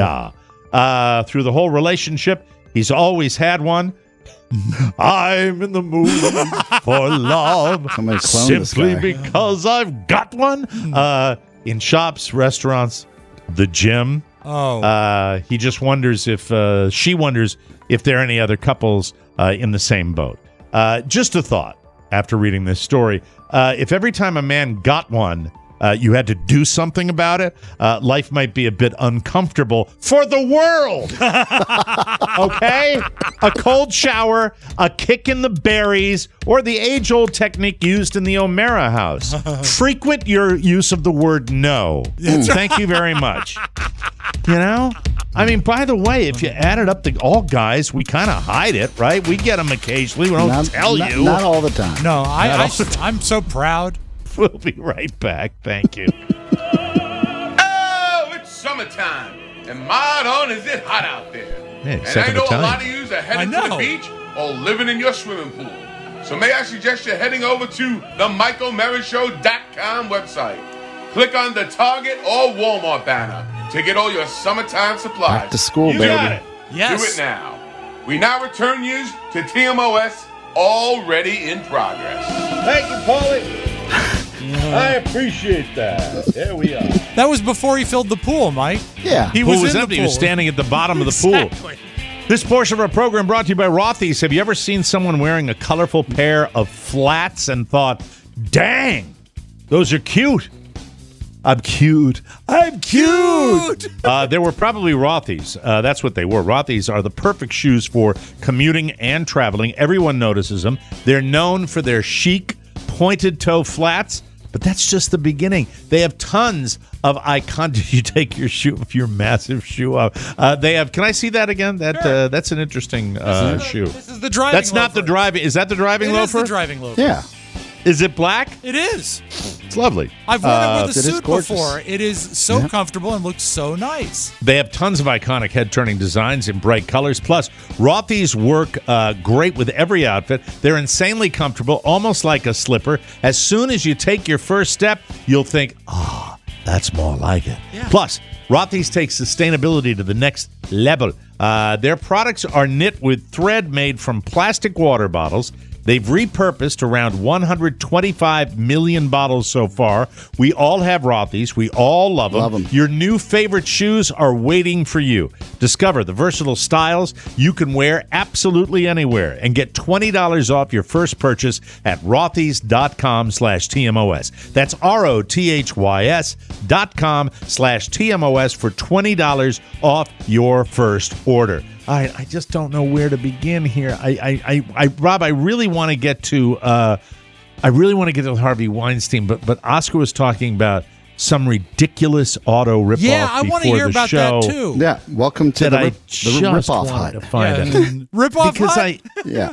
Speaker 4: Through the whole relationship, he's always had one. I'm in the mood for love simply because I've got one. In shops, restaurants, the gym. He just wonders if she wonders if there are any other couples in the same boat. Just a thought after reading this story. If every time a man got one, you had to do something about it, life might be a bit uncomfortable for the world. Okay? A cold shower, a kick in the berries, or the age-old technique used in the O'Mara house. Frequent your use of the word no. Thank you very much. You know? I mean, by the way, if you added up all guys, we kind of hide it, right? We get them occasionally. We don't tell you.
Speaker 2: Not all the time.
Speaker 3: No, I'm so proud.
Speaker 4: We'll be right back. Thank you.
Speaker 15: Oh, it's summertime. And my darn, is it hot out there.
Speaker 4: Hey,
Speaker 15: and I know a lot of you are heading to the beach or living in your swimming pool. So may I suggest you're heading over to the MichaelMarrisShow.com website. Click on the Target or Walmart banner to get all your summertime supplies.
Speaker 2: Back to school,
Speaker 15: you
Speaker 2: baby.
Speaker 15: Got it.
Speaker 3: Yes.
Speaker 15: Do it now. We now return you to TMOS, already in progress.
Speaker 4: Thank you, Paulie. I appreciate that. There we are.
Speaker 3: That was before he filled the pool, Mike.
Speaker 2: Yeah.
Speaker 3: He
Speaker 4: Pool
Speaker 3: was
Speaker 4: was
Speaker 3: in
Speaker 4: empty.
Speaker 3: the
Speaker 4: He
Speaker 3: pool.
Speaker 4: was standing at the bottom of the pool. This portion of our program brought to you by Rothy's. Have you ever seen someone wearing a colorful pair of flats and thought, dang, those are cute? I'm cute. I'm cute. There were probably Rothy's. That's what they were. Rothy's are the perfect shoes for commuting and traveling. Everyone notices them. They're known for their chic, pointed-toe flats, but that's just the beginning. They have tons of icon. Did you take your massive shoe off? They have. Can I see that again? That's an interesting shoe.
Speaker 3: This is the driving.
Speaker 4: That's not the driving. Is that the driving loafer?
Speaker 3: It is the driving loafer.
Speaker 2: Yeah.
Speaker 4: Is it black?
Speaker 3: It is.
Speaker 4: It's lovely.
Speaker 3: I've worn it with a
Speaker 2: it is
Speaker 3: suit
Speaker 2: gorgeous.
Speaker 3: before. It is so comfortable and looks so nice.
Speaker 4: They have tons of iconic head-turning designs in bright colors. Plus, Rothy's work great with every outfit. They're insanely comfortable, almost like a slipper. As soon as you take your first step, you'll think, that's more like it.
Speaker 3: Yeah.
Speaker 4: Plus, Rothy's takes sustainability to the next level. Their products are knit with thread made from plastic water bottles, They've repurposed around 125 million bottles so far. We all have Rothy's. We all love them.
Speaker 2: Love 'em.
Speaker 4: Your new favorite shoes are waiting for you. Discover the versatile styles you can wear absolutely anywhere and get $20 off your first purchase at rothys.com/TMOS. That's ROTHYS.com/TMOS for $20 off your first order. All right, I just don't know where to begin here. Rob, I really want to get to Harvey Weinstein, but Oscar was talking about some ridiculous auto ripoff.
Speaker 3: Yeah, I want to hear about
Speaker 4: show
Speaker 3: that too.
Speaker 2: Yeah, welcome to the ripoff hut.
Speaker 4: To find it.
Speaker 3: Ripoff
Speaker 4: because
Speaker 3: hut?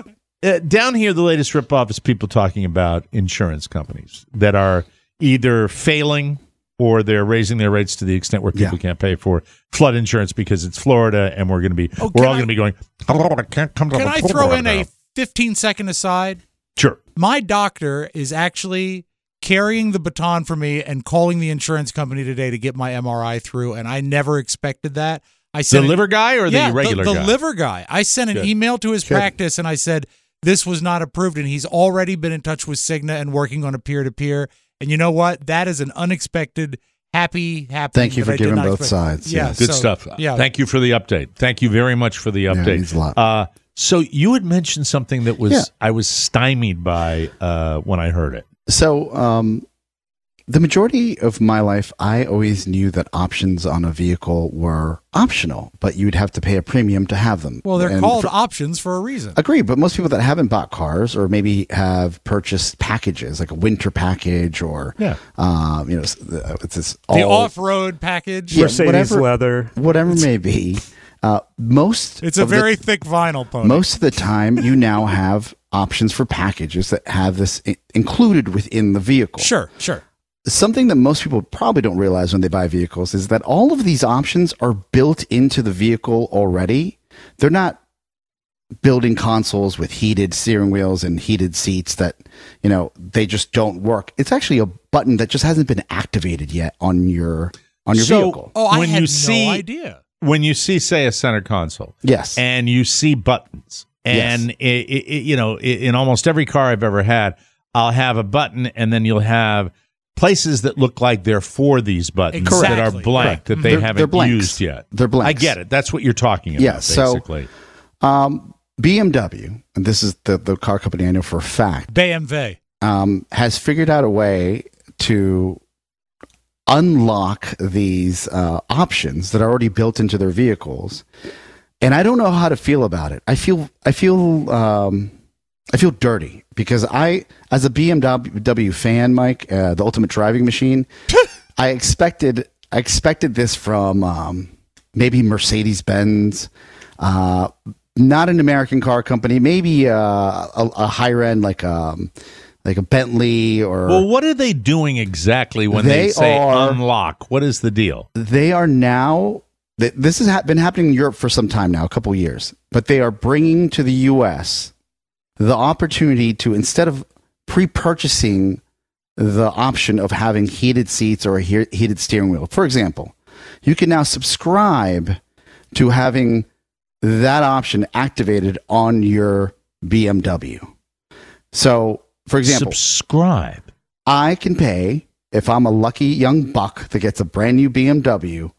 Speaker 4: Down here, the latest ripoff is people talking about insurance companies that are either failing or they're raising their rates to the extent where people can't pay for flood insurance because it's Florida, and we're all going to be going.
Speaker 3: Can I throw in a 15-second aside?
Speaker 4: Sure.
Speaker 3: My doctor is actually carrying the baton for me and calling the insurance company today to get my MRI through, and I never expected that. I sent
Speaker 4: the liver guy or the regular guy?
Speaker 3: The liver guy. I sent an email to his practice, and I said, this was not approved, and he's already been in touch with Cigna and working on a peer-to-peer. And you know what? That is an unexpected, happy.
Speaker 2: Thank you for giving both sides.
Speaker 3: Yeah,
Speaker 4: good stuff.
Speaker 3: Yeah.
Speaker 4: Thank you for the update. Thank you very much for the update.
Speaker 2: Yeah, it means a lot.
Speaker 4: So you had mentioned something that was I was stymied by when I heard it.
Speaker 2: So the majority of my life, I always knew that options on a vehicle were optional, but you'd have to pay a premium to have them.
Speaker 3: Well, they're called options for a reason.
Speaker 2: Agree, but most people that haven't bought cars or maybe have purchased packages like a winter package or it's this
Speaker 3: the off-road package,
Speaker 6: Mercedes leather,
Speaker 2: whatever it may be.
Speaker 3: It's a very thick vinyl pony.
Speaker 2: Most of the time, you now have options for packages that have this included within the vehicle.
Speaker 3: Sure.
Speaker 2: Something that most people probably don't realize when they buy vehicles is that all of these options are built into the vehicle already. They're not building consoles with heated steering wheels and heated seats that, they just don't work. It's actually a button that just hasn't been activated yet on your vehicle.
Speaker 3: Oh, I had no idea.
Speaker 4: When you see, say, a center console,
Speaker 2: yes,
Speaker 4: and you see buttons, and in almost every car I've ever had, I'll have a button, and then you'll have places that look like they're for these buttons that are blank, that they haven't used yet.
Speaker 2: They're blanks.
Speaker 4: I get it. That's what you're talking about, basically.
Speaker 2: So, BMW, and this is the car company I know for a fact,
Speaker 3: BMW,
Speaker 2: has figured out a way to unlock these options that are already built into their vehicles, and I don't know how to feel about it. I feel dirty because as a BMW fan, Mike, the ultimate driving machine, I expected this from maybe Mercedes-Benz, not an American car company, maybe a higher end like a Bentley or.
Speaker 4: Well, what are they doing exactly when they say unlock? What is the deal?
Speaker 2: They are now. This has been happening in Europe for some time now, a couple of years, but they are bringing to the U.S. the opportunity to, instead of pre-purchasing the option of having heated seats or a heated steering wheel, for example, you can now subscribe to having that option activated on your BMW. So, for example,
Speaker 4: subscribe.
Speaker 2: I can pay, if I'm a lucky young buck that gets a brand new BMW,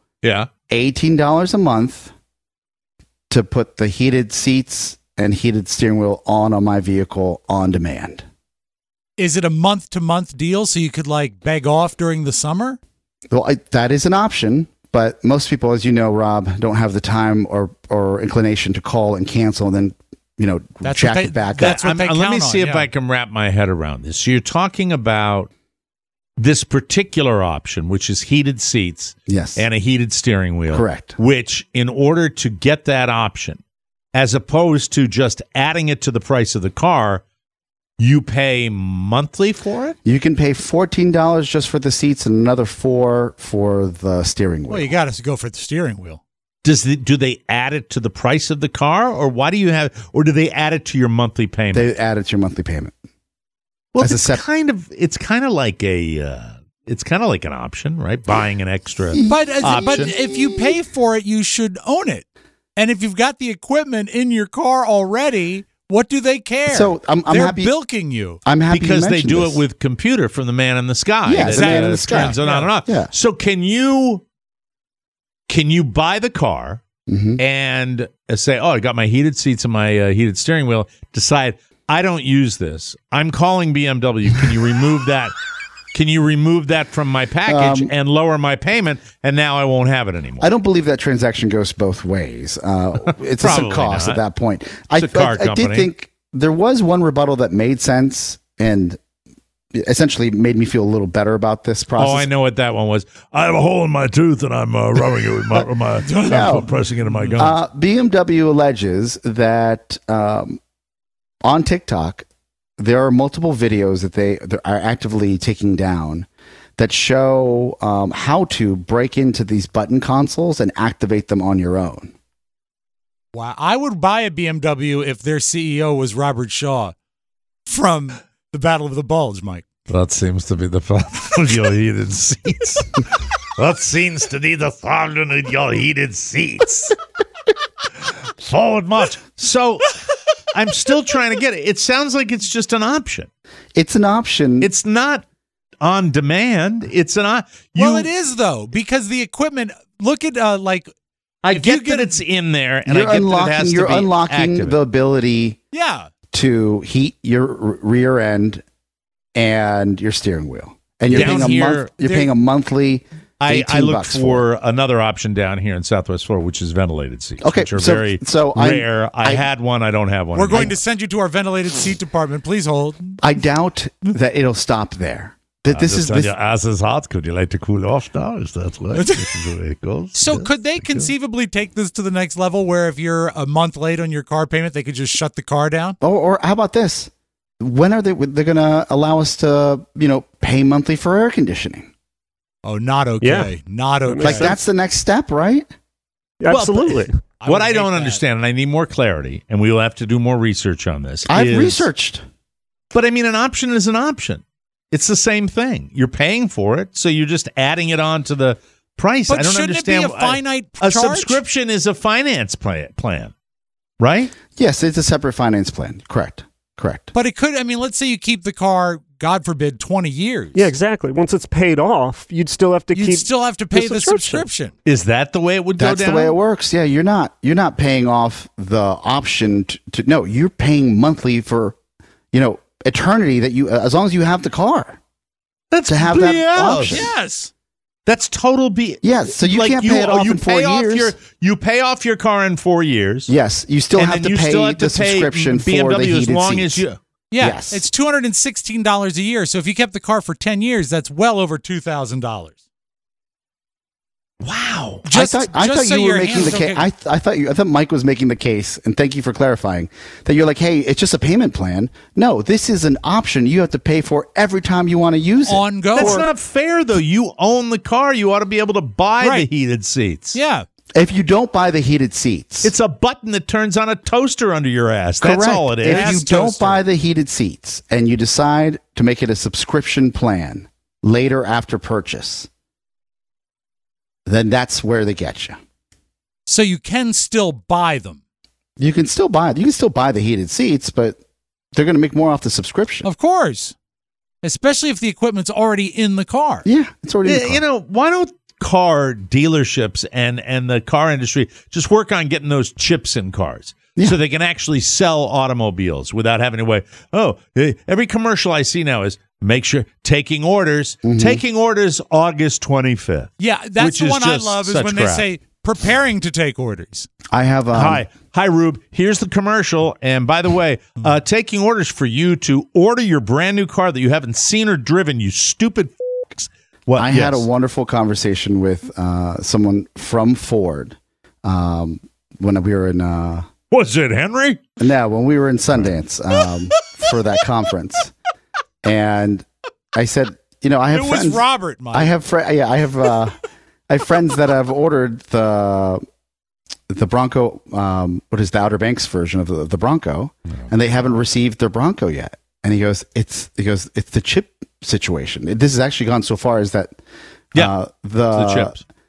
Speaker 2: $18 a month to put the heated seats and heated steering wheel on my vehicle on demand.
Speaker 3: Is it a month-to-month deal so you could beg off during the summer?
Speaker 2: Well, that is an option, but most people, as you know, Rob, don't have the time or inclination to call and cancel and then, jack it back up.
Speaker 4: Let me see if I can wrap my head around this. So you're talking about this particular option, which is heated seats and a heated steering wheel.
Speaker 2: Correct.
Speaker 4: Which, in order to get that option, as opposed to just adding it to the price of the car, you pay monthly for it?
Speaker 2: You can pay $14 just for the seats and another $4 for the steering wheel.
Speaker 3: Well, you got to go for the steering wheel.
Speaker 4: Do they add it to the price of the car, or or do they add it to your monthly payment?
Speaker 2: They add it to your monthly payment.
Speaker 4: Well, it's kind of like an option, right? Buying an extra
Speaker 3: but
Speaker 4: option.
Speaker 3: If you pay for it, you should own it. And if you've got the equipment in your car already, What do they care?
Speaker 2: So I'm
Speaker 3: They're
Speaker 2: happy
Speaker 3: bilking you.
Speaker 2: I'm happy
Speaker 4: because
Speaker 2: you
Speaker 4: they
Speaker 2: mentioned
Speaker 4: do
Speaker 2: this.
Speaker 4: it with computer from the man in the sky.
Speaker 2: Yeah, the man in the
Speaker 4: It
Speaker 2: sky.
Speaker 4: turns it on and off.
Speaker 2: Yeah.
Speaker 4: So can you buy the car and say, "Oh, I got my heated seats and my heated steering wheel." Decide I don't use this. I'm calling BMW. Can you remove that? Can you remove that from my package and lower my payment? And now I won't have it anymore.
Speaker 2: I don't believe that transaction goes both ways. It's a sunk cost
Speaker 4: not.
Speaker 2: at that point.
Speaker 4: It's a car
Speaker 2: I
Speaker 4: company.
Speaker 2: did think there was one rebuttal that made sense and essentially made me feel a little better about this process.
Speaker 4: Oh, I know what that one was. I have a hole in my tooth and I'm rubbing it with my
Speaker 2: No.
Speaker 4: pressing it in my gums.
Speaker 2: BMW alleges that on TikTok, there are multiple videos that they are actively taking down that show how to break into these button consoles and activate them on your own.
Speaker 3: Wow. I would buy a BMW if their CEO was Robert Shaw from the Battle of the Bulge, Mike.
Speaker 4: That seems to be the problem with your heated seats. That seems to be the problem with your heated seats. Forward march. So I'm still trying to get it. It sounds like it's just an option.
Speaker 2: It's an option.
Speaker 4: It's not on demand. It's an
Speaker 3: Well, it is, though, because the equipment, look at
Speaker 4: I get that it's in there, and I get that it has to
Speaker 2: you're
Speaker 4: be
Speaker 2: unlocking
Speaker 4: activated.
Speaker 2: the ability to heat your rear end and your steering wheel. And you're paying a monthly
Speaker 4: I
Speaker 2: $18
Speaker 4: look for another option down here in Southwest Florida, which is ventilated seats, which are very rare. I had one. I don't have one.
Speaker 3: We're going to send you to our ventilated seat department. Please hold.
Speaker 2: I doubt that it'll stop there. That
Speaker 4: your ass is hot. Could you like to cool off now? Is that right? This is the way it goes.
Speaker 3: So could they conceivably take this to the next level where if you're a month late on your car payment, they could just shut the car down?
Speaker 2: Or how about this? When are they're going to allow us to, pay monthly for air conditioning?
Speaker 3: Oh, not okay.
Speaker 6: Yeah.
Speaker 3: Not okay.
Speaker 2: Like that's the next step, right?
Speaker 6: Absolutely.
Speaker 4: What I don't understand, and I need more clarity, and we will have to do more research on this.
Speaker 2: I've researched.
Speaker 4: But I mean, an option is an option. It's the same thing. You're paying for it, so you're just adding it on to the price.
Speaker 3: But
Speaker 4: I don't
Speaker 3: shouldn't
Speaker 4: understand.
Speaker 3: it be a finite
Speaker 4: a
Speaker 3: charge?
Speaker 4: subscription is a finance plan, right?
Speaker 2: Yes, it's a separate finance plan. Correct.
Speaker 3: But it could, let's say you keep the car, God forbid, 20 years.
Speaker 6: Yeah, exactly. Once it's paid off, you'd still have to
Speaker 3: pay the subscription.
Speaker 4: Is that the way it would go down?
Speaker 2: That's the way it works. Yeah, you're not paying off the option to no, you're paying monthly for, eternity that you as long as you have the car.
Speaker 4: That's
Speaker 2: to have
Speaker 4: BS.
Speaker 2: that option.
Speaker 3: Yes.
Speaker 4: That's total BS.
Speaker 2: Yes, so you can't pay it off in 4 years.
Speaker 4: You pay off your car in 4 years.
Speaker 2: Yes, you still have to pay the subscription for the heated
Speaker 4: as long
Speaker 2: seats.
Speaker 4: as you.
Speaker 3: Yeah,
Speaker 2: Yes.
Speaker 3: it's $216 a year. So if you kept the car for 10 years, that's well over $2,000.
Speaker 4: Wow.
Speaker 2: I thought you were making the case. I thought Mike was making the case, and thank you for clarifying that. You're like, hey, it's just a payment plan. No, this is an option you have to pay for every time you want to use it.
Speaker 3: Ongoing.
Speaker 4: That's not fair, though. You own the car. You ought to be able to buy the heated seats.
Speaker 3: Yeah.
Speaker 2: If you don't buy the heated seats,
Speaker 4: it's a button that turns on a toaster under your ass. That's
Speaker 2: correct.
Speaker 4: all it is.
Speaker 2: If you don't buy the heated seats and you decide to make it a subscription plan later after purchase, then that's where they get you.
Speaker 3: So you can still buy them.
Speaker 2: You can still buy it. You can still buy the heated seats, but they're going to make more off the subscription.
Speaker 3: Of course. Especially if the equipment's already in the car.
Speaker 2: Yeah, it's already in the car.
Speaker 4: Why don't car dealerships and the car industry just work on getting those chips in cars so they can actually sell automobiles without having to wait. Oh, every commercial I see now is make sure taking orders August 25th.
Speaker 3: Yeah, that's the one I love is when they say preparing to take orders.
Speaker 2: I have
Speaker 4: Hi Rube, here's the commercial, and by the way, taking orders for you to order your brand new car that you haven't seen or driven, you stupid f***s. Well,
Speaker 2: I had a wonderful conversation with someone from Ford when we were in
Speaker 4: was it Henry?
Speaker 2: No, when we were in Sundance for that conference. And I said, I have friends.
Speaker 3: It was Robert, Mike.
Speaker 2: I have friends that have ordered the Bronco. What is the Outer Banks version of the Bronco, and they haven't received their Bronco yet. And he goes, it's the chip situation. This has actually gone so far as that the chips.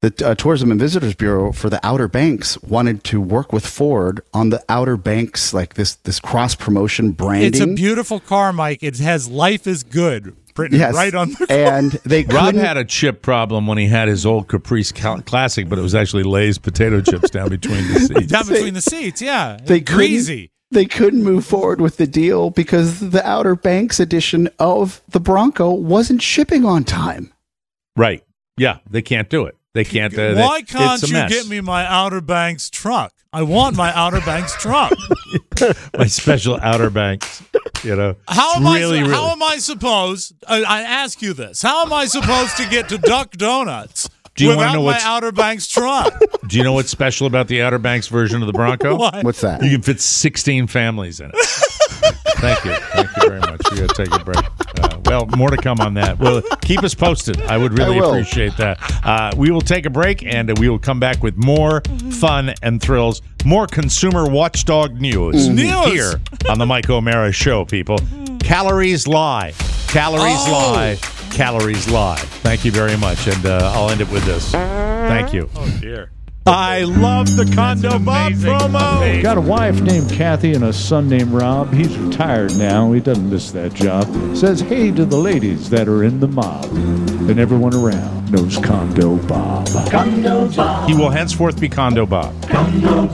Speaker 2: the Tourism and Visitors Bureau for the Outer Banks wanted to work with Ford on the Outer Banks, like this cross promotion branding.
Speaker 3: It's a beautiful car, Mike. It has "Life is Good" written right on the car.
Speaker 2: And
Speaker 4: Rob had a chip problem when he had his old Caprice Classic, but it was actually Lay's potato chips down between the seats.
Speaker 3: Down between the seats, yeah.
Speaker 2: They
Speaker 3: Greasy.
Speaker 2: They couldn't move forward with the deal because the Outer Banks edition of the Bronco wasn't shipping on time.
Speaker 4: Right. Yeah, they can't do it. They can't.
Speaker 3: Why can't
Speaker 4: it's a
Speaker 3: you
Speaker 4: mess.
Speaker 3: get me my Outer Banks truck? I want my Outer Banks truck.
Speaker 4: My special Outer Banks. You know,
Speaker 3: How
Speaker 4: It's
Speaker 3: am
Speaker 4: really, really.
Speaker 3: How am I supposed? I ask you this. How am I supposed to get to Duck Donuts
Speaker 4: Do you wanna
Speaker 3: without
Speaker 4: know
Speaker 3: my
Speaker 4: what's-
Speaker 3: Outer Banks truck?
Speaker 4: Do you know what's special about the Outer Banks version of the Bronco?
Speaker 3: What?
Speaker 2: What's that?
Speaker 4: You can fit 16 families in it. Thank you. Thank you very much. We got to take a break. Well, more to come on that. Well, keep us posted. I would really appreciate that. We will take a break, and we will come back with more fun and thrills, more consumer watchdog news here on the Mike O'Mara Show, people. Calories lie. Calories lie. Calories lie. Thank you very much, and I'll end it with this. Thank you.
Speaker 3: Oh, dear.
Speaker 4: I love the Condo Bob promo.
Speaker 10: Got a wife named Kathy and a son named Rob. He's retired now. He doesn't miss that job. Says hey to the ladies that are in the mob. And everyone around knows Condo Bob.
Speaker 16: Condo Bob.
Speaker 4: He will henceforth be Condo Bob.
Speaker 16: Condo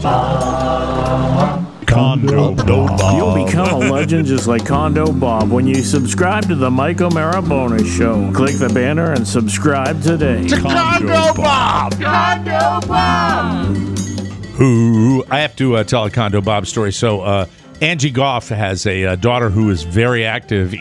Speaker 16: Bob.
Speaker 4: Condo Bob.
Speaker 17: You'll become a legend just like Condo Bob when you subscribe to the Mike O'Mara Bonus Show. Click the banner and subscribe today.
Speaker 16: To Condo Bob. Condo Bob.
Speaker 4: Who I have to tell a Condo Bob story. So Angie Goff has a daughter who is very active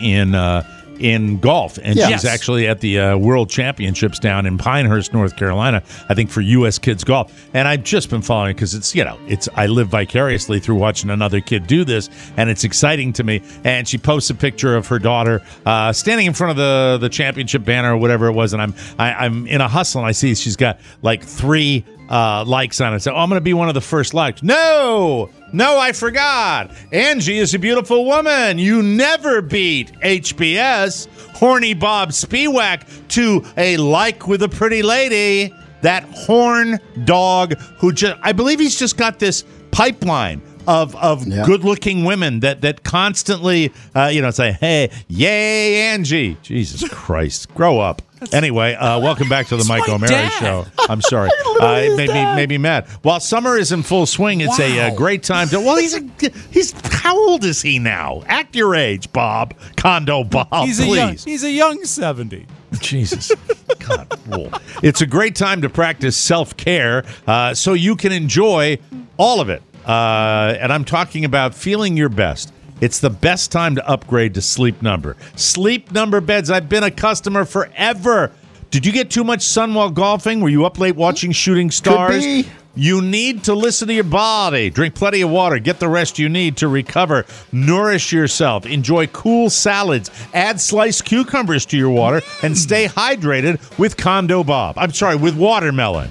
Speaker 4: in golf, and she's actually at the World Championships down in Pinehurst, North Carolina, I think, for U.S. Kids Golf. And I've just been following because it's I live vicariously through watching another kid do this, and it's exciting to me. And she posts a picture of her daughter standing in front of the championship banner or whatever it was, and I'm in a hustle, and I see she's got like 3 likes on it. So I'm going to be one of the first likes. No, I forgot. Angie is a beautiful woman. You never beat HBS, Horny Bob Spiewak, to a like with a pretty lady. That horn dog who I believe he's just got this pipeline of good-looking women that constantly, say, hey, yay, Angie. Jesus Christ. Grow up. Anyway, welcome back to the Mike O'Mara Show. I'm sorry. It made me mad. While summer is in full swing, it's a great time to... Well, he's how old is he now? Act your age, Bob. Condo Bob, please.
Speaker 3: He's a young 70.
Speaker 4: Jesus. God. It's a great time to practice self-care so you can enjoy all of it. And I'm talking about feeling your best. It's the best time to upgrade to Sleep Number. Sleep Number beds. I've been a customer forever. Did you get too much sun while golfing? Were you up late watching shooting stars?
Speaker 2: Could be.
Speaker 4: You need to listen to your body. Drink plenty of water. Get the rest you need to recover. Nourish yourself. Enjoy cool salads. Add sliced cucumbers to your water and stay hydrated with Condo Bob. I'm sorry, with watermelon.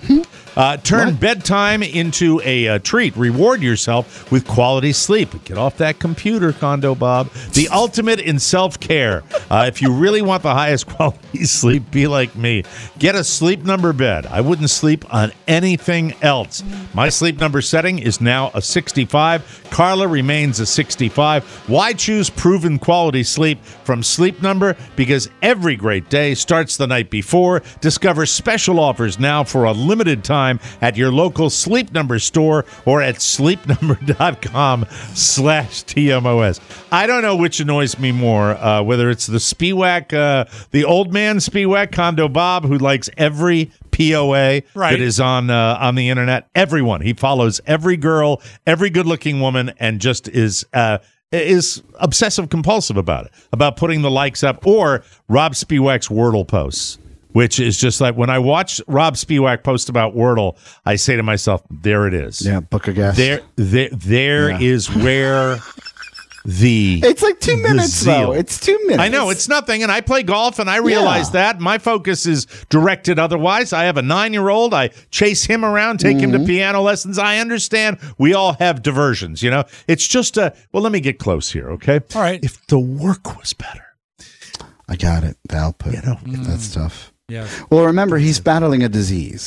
Speaker 4: Turn bedtime into a treat. Reward yourself with quality sleep. Get off that computer, Condo Bob. The ultimate in self-care. If you really want the highest quality sleep, be like me. Get a Sleep Number bed. I wouldn't sleep on anything else. My Sleep Number setting is now a 65. Carla remains a 65. Why choose proven quality sleep from Sleep Number? Because every great day starts the night before. Discover special offers now for a limited time at your local Sleep Number store or at sleepnumber.com/TMOS. I don't know which annoys me more, whether it's the Spiewak, the old man Spiewak, Condo Bob, who likes every POA that is on the internet. Everyone. He follows every girl, every good-looking woman, and just is obsessive compulsive about it, about putting the likes up, or Rob Spiewak's Wordle posts. Which is just like when I watch Rob Spiewak post about Wordle, I say to myself, there it is.
Speaker 2: Yeah, book a guess.
Speaker 4: There is where the
Speaker 2: It's like 2 minutes, though. It's 2 minutes.
Speaker 4: I know, it's nothing, and I play golf, and I realize that. My focus is directed otherwise. I have a 9-year-old. I chase him around, take him to piano lessons. I understand we all have diversions, you know? It's just let me get close here, okay?
Speaker 3: All right.
Speaker 4: If the work was better.
Speaker 2: I got it. The output. That stuff.
Speaker 3: Yeah.
Speaker 2: Well, remember, he's battling a disease.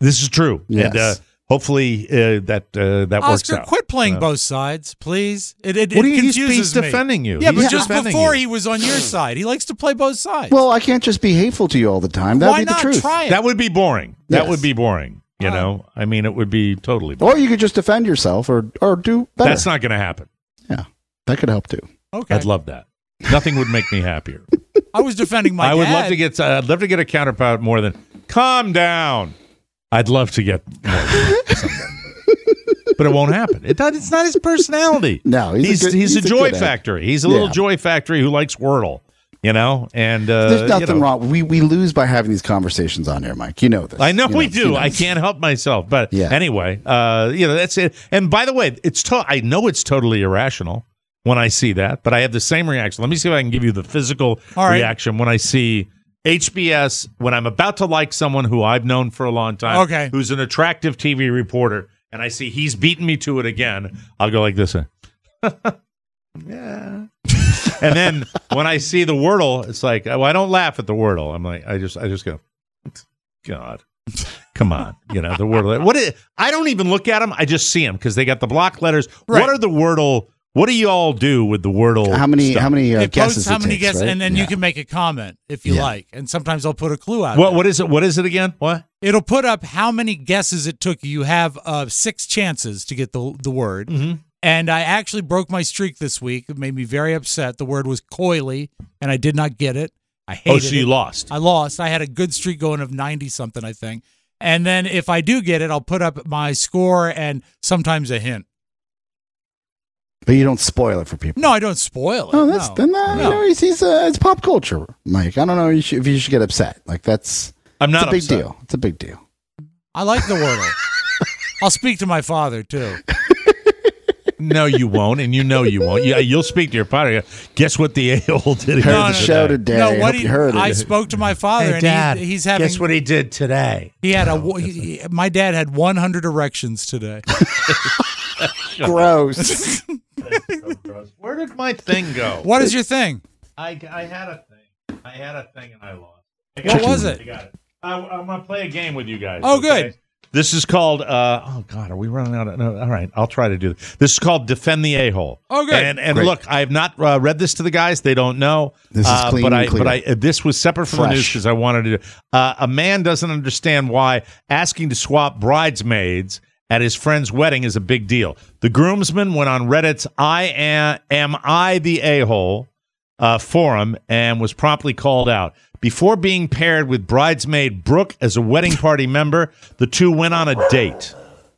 Speaker 4: This is true.
Speaker 2: Yes.
Speaker 4: And hopefully that works
Speaker 3: Oscar,
Speaker 4: out.
Speaker 3: quit playing both sides, please. It
Speaker 4: What do you- he's
Speaker 3: confuses me.
Speaker 4: defending you.
Speaker 3: Yeah,
Speaker 4: He's
Speaker 3: but just
Speaker 4: defending
Speaker 3: before
Speaker 4: you.
Speaker 3: he was on your side. He likes to play both sides.
Speaker 2: Well, I can't just be hateful to you all the time. That'd
Speaker 3: Why
Speaker 2: be the
Speaker 3: not
Speaker 2: truth.
Speaker 3: try it?
Speaker 4: That would be boring. That
Speaker 2: Yes.
Speaker 4: would be boring. You know, I mean, it would be totally boring.
Speaker 2: Or you could just defend yourself or do better.
Speaker 4: That's not going to happen.
Speaker 2: Yeah, that could help too.
Speaker 3: Okay.
Speaker 4: I'd love that. Nothing would make me happier.
Speaker 3: I was defending my
Speaker 4: I would
Speaker 3: dad.
Speaker 4: love to get. I'd love to get a counterpart more than calm down. I'd love to get more than someday. But it won't happen. It's not his personality.
Speaker 2: No,
Speaker 4: he's a joy
Speaker 2: good egg.
Speaker 4: factory. He's a little joy factory who likes Wordle. You know, and
Speaker 2: There's nothing
Speaker 4: you know.
Speaker 2: wrong. We lose by having these conversations on air, Mike. You know this.
Speaker 4: I know
Speaker 2: You
Speaker 4: we do.
Speaker 2: you know.
Speaker 4: I can't help myself. But
Speaker 2: Yeah.
Speaker 4: anyway, that's it. And by the way, I know it's totally irrational when I see that, but I have the same reaction. Let me see if I can give you the physical reaction when I see HBS, when I'm about to like someone who I've known for a long time,
Speaker 3: Okay.
Speaker 4: who's an attractive TV reporter, and I see he's beaten me to it again. I'll go like this. Yeah. And then when I see the Wordle, it's like, well, I don't laugh at the Wordle. I'm like, I just go, God, come on. You know, the Wordle. I don't even look at them. I just see them because they got the block letters.
Speaker 3: Right.
Speaker 4: What are the Wordle? What do you all do with the Wordle?
Speaker 2: How many
Speaker 4: stuff?
Speaker 3: It
Speaker 2: guesses
Speaker 3: posts how
Speaker 2: it
Speaker 3: many
Speaker 2: takes,
Speaker 3: guesses,
Speaker 2: right?
Speaker 3: and then you can make a comment if you
Speaker 2: Yeah.
Speaker 3: like. And sometimes I'll put a clue out.
Speaker 4: What is it? What is it again? What?
Speaker 3: It'll put up how many guesses it took you. You have 6 chances to get the word.
Speaker 4: Mm-hmm.
Speaker 3: And I actually broke my streak this week. It made me very upset. The word was coily, and I did not get it. I hated it.
Speaker 4: Oh, so you lost.
Speaker 3: I lost. I had a good streak going of 90-something, I think. And then if I do get it, I'll put up my score and sometimes a hint.
Speaker 2: But you don't spoil it for people.
Speaker 3: No, I don't spoil it.
Speaker 2: Oh, that's
Speaker 3: no.
Speaker 2: then. You know, it's pop culture, Mike. I don't know if you should get upset. Like that's.
Speaker 4: I'm not
Speaker 2: it's a big
Speaker 4: upset.
Speaker 2: deal. It's a big deal.
Speaker 3: I like the Wordle. I'll speak to my father, too.
Speaker 4: No, you won't, and you know you won't. You'll speak to your father. Guess what the a-hole did?
Speaker 2: Heard the show today.
Speaker 3: No, what
Speaker 2: Hope you heard it.
Speaker 3: I spoke to my father, and
Speaker 4: Dad,
Speaker 3: he's having.
Speaker 4: guess what he did today?
Speaker 3: He had my dad had 100 erections today.
Speaker 2: Gross.
Speaker 4: Where did my thing go?
Speaker 3: What is your thing?
Speaker 4: I had a thing. I had a thing, and I lost.
Speaker 3: What was it?
Speaker 4: I got it. I'm going to play a game with you guys.
Speaker 3: Oh,
Speaker 4: okay?
Speaker 3: good.
Speaker 4: This is called, oh, God, are we running out of, no, all right, I'll try to do this. This is called Defend the A-Hole.
Speaker 3: Oh, good.
Speaker 4: And
Speaker 2: Great.
Speaker 4: look, I have not read this to the guys. They don't know.
Speaker 2: This is clean
Speaker 4: but
Speaker 2: and clear.
Speaker 3: this
Speaker 4: was separate from the news
Speaker 2: Fresh.
Speaker 4: because I wanted to do. A man doesn't understand why asking to swap bridesmaids at his friend's wedding is a big deal. The groomsman went on Reddit's Am I the A-Hole forum and was promptly called out. Before being paired with bridesmaid Brooke as a wedding party member, the two went on a date.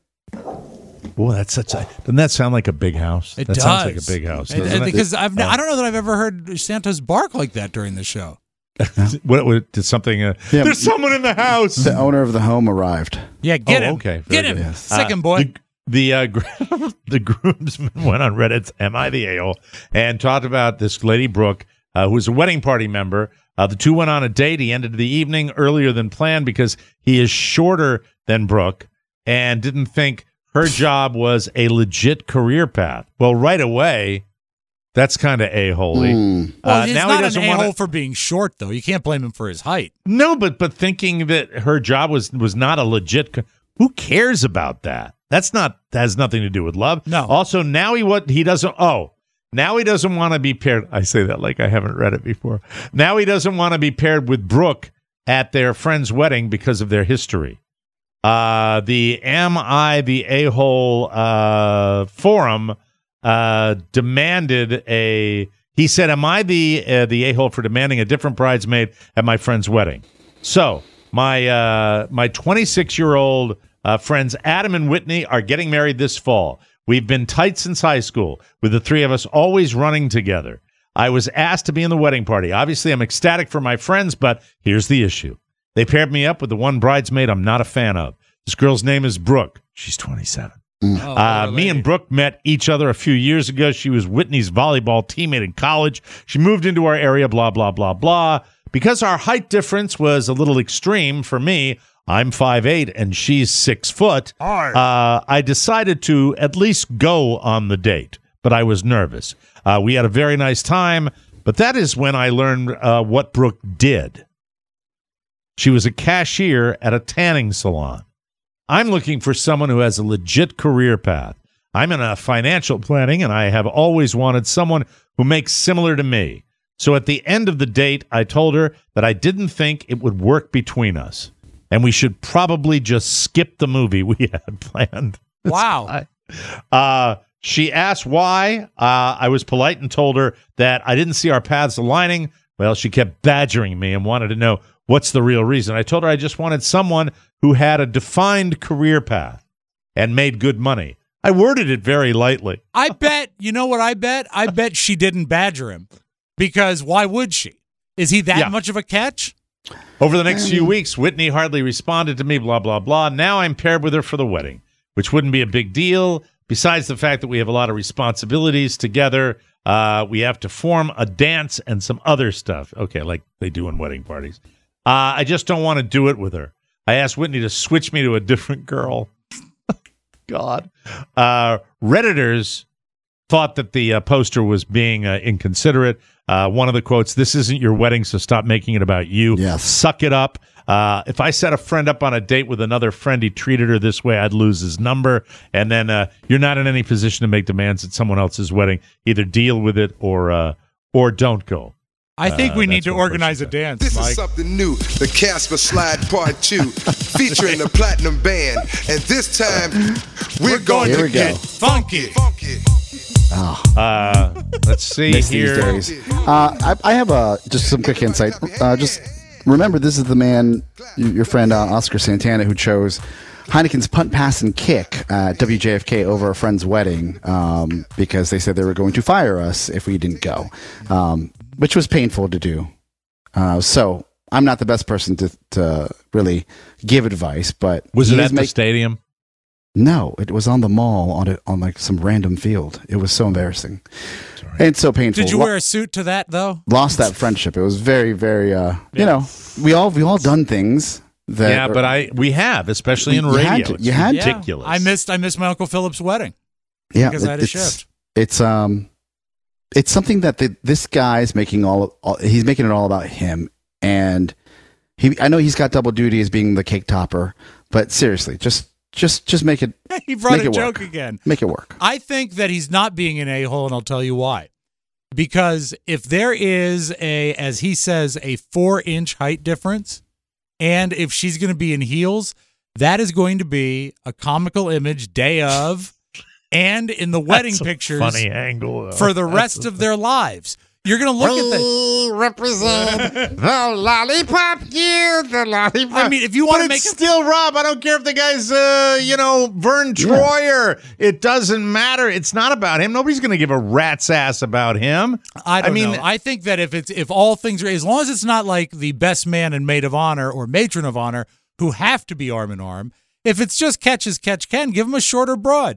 Speaker 4: Boy, doesn't that sound like a big house?
Speaker 3: It
Speaker 4: that
Speaker 3: does.
Speaker 4: sounds like a big house, doesn't it?
Speaker 3: Because I don't know that I've ever heard Santos bark like that during the show.
Speaker 4: Did something? There's someone in the house.
Speaker 2: The owner of the home arrived.
Speaker 3: Yeah, get him.
Speaker 4: Okay,
Speaker 3: Get
Speaker 4: very
Speaker 3: him.
Speaker 4: good.
Speaker 3: Second boy.
Speaker 4: The groomsman went on Reddit's Am I the A-Hole and talked about this lady Brooke, who was a wedding party member. The two went on a date. He ended the evening earlier than planned because he is shorter than Brooke and didn't think her job was a legit career path. Well, right away, that's kind of a-holy.
Speaker 3: Well, he's
Speaker 4: now
Speaker 3: not
Speaker 4: he doesn't
Speaker 3: an
Speaker 4: want
Speaker 3: a-hole for being short, though. You can't blame him for his height.
Speaker 4: No, but thinking that her job was not a legit. Who cares about that? That has nothing to do with love.
Speaker 3: No.
Speaker 4: Also, now he doesn't. Oh, now he doesn't want to be paired. I say that like I haven't read it before. Now he doesn't want to be paired with Brooke at their friend's wedding because of their history. The Am I the A-Hole forum demanded a. He said, "Am I the A-hole for demanding a different bridesmaid at my friend's wedding?" So my 26-year-old friends Adam and Whitney are getting married this fall. We've been tight since high school, with the three of us always running together. I was asked to be in the wedding party. Obviously, I'm ecstatic for my friends, but here's the issue. They paired me up with the one bridesmaid I'm not a fan of. This girl's name is Brooke. She's 27. Me and Brooke met each other a few years ago. She was Whitney's volleyball teammate in college. She moved into our area, blah, blah, blah, blah. Because our height difference was a little extreme for me, I'm 5'8", and she's 6 foot. I decided to at least go on the date, but I was nervous. We had a very nice time, but that is when I learned what Brooke did. She was a cashier at a tanning salon. I'm looking for someone who has a legit career path. I'm in a financial planning, and I have always wanted someone who makes similar to me. So at the end of the date, I told her that I didn't think it would work between us, and we should probably just skip the movie we had planned.
Speaker 3: Wow.
Speaker 4: She asked why. I was polite and told her that I didn't see our paths aligning. Well, she kept badgering me and wanted to know what's the real reason. I told her I just wanted someone who had a defined career path and made good money. I worded it very lightly.
Speaker 3: I bet, you know what I bet? I bet she didn't badger him, because why would she? Is he that much of a catch?
Speaker 4: Over the next few weeks, Whitney hardly responded to me, blah, blah, blah. Now I'm paired with her for the wedding, which wouldn't be a big deal. Besides the fact that we have a lot of responsibilities together, we have to form a dance and some other stuff. Okay, like they do in wedding parties. I just don't want to do it with her. I asked Whitney to switch me to a different girl. God. Redditors thought that the poster was being inconsiderate. One of the quotes, "This isn't your wedding, so stop making it about you.
Speaker 2: Yes.
Speaker 4: Suck it up. If I set a friend up on a date with another friend, he treated her this way, I'd lose his number. And then you're not in any position to make demands at someone else's wedding. Either deal with it or don't go."
Speaker 3: I think we need to organize a dance,
Speaker 18: This
Speaker 3: Mike.
Speaker 18: is something new, the Casper Slide Part 2, featuring the Platinum Band. And this time, we're going
Speaker 2: Here
Speaker 18: to
Speaker 2: we
Speaker 18: get
Speaker 2: go.
Speaker 3: funky.
Speaker 4: Let's see
Speaker 2: Miss
Speaker 4: here.
Speaker 2: these days. I have just some quick insight. Just remember, this is the man, your friend Oscar Santana, who chose Heineken's punt, pass, and kick at WJFK over a friend's wedding because they said they were going to fire us if we didn't go, which was painful to do. So I'm not the best person to really give advice, but
Speaker 4: Was it at the stadium?
Speaker 2: No, it was on the mall on like some random field. It was so embarrassing and so painful.
Speaker 3: Did you wear a suit to that, though?
Speaker 2: Lost that friendship. It was very, very. You know, we all done things that.
Speaker 4: Yeah, but we have, especially in radio.
Speaker 2: You had
Speaker 4: it's ridiculous.
Speaker 3: I missed my Uncle Philip's wedding.
Speaker 2: Yeah,
Speaker 3: because I had a shift.
Speaker 2: It's something that this guy's making he's making it all about him, and I know he's got double duty as being the cake topper, but seriously, just make it.
Speaker 3: He brought
Speaker 2: make
Speaker 3: a
Speaker 2: it
Speaker 3: joke
Speaker 2: work.
Speaker 3: again.
Speaker 2: Make it work.
Speaker 3: I think that he's not being an a-hole, and I'll tell you why. Because if there is as he says, a 4-inch height difference, and if she's going to be in heels, that is going to be a comical image day of, and in the wedding pictures,
Speaker 4: funny angle
Speaker 3: for the rest of their lives. You're going to look at
Speaker 12: We represent the lollipop you, the lollipop.
Speaker 3: I mean, if you want to
Speaker 4: But
Speaker 3: make
Speaker 4: it's still Rob. I don't care if the guy's, Vern Troyer. It doesn't matter. It's not about him. Nobody's going to give a rat's ass about him.
Speaker 3: I don't know. I think that if all things are, as long as it's not like the best man and maid of honor or matron of honor who have to be arm in arm, if it's just catch as catch can, give him a shorter broad.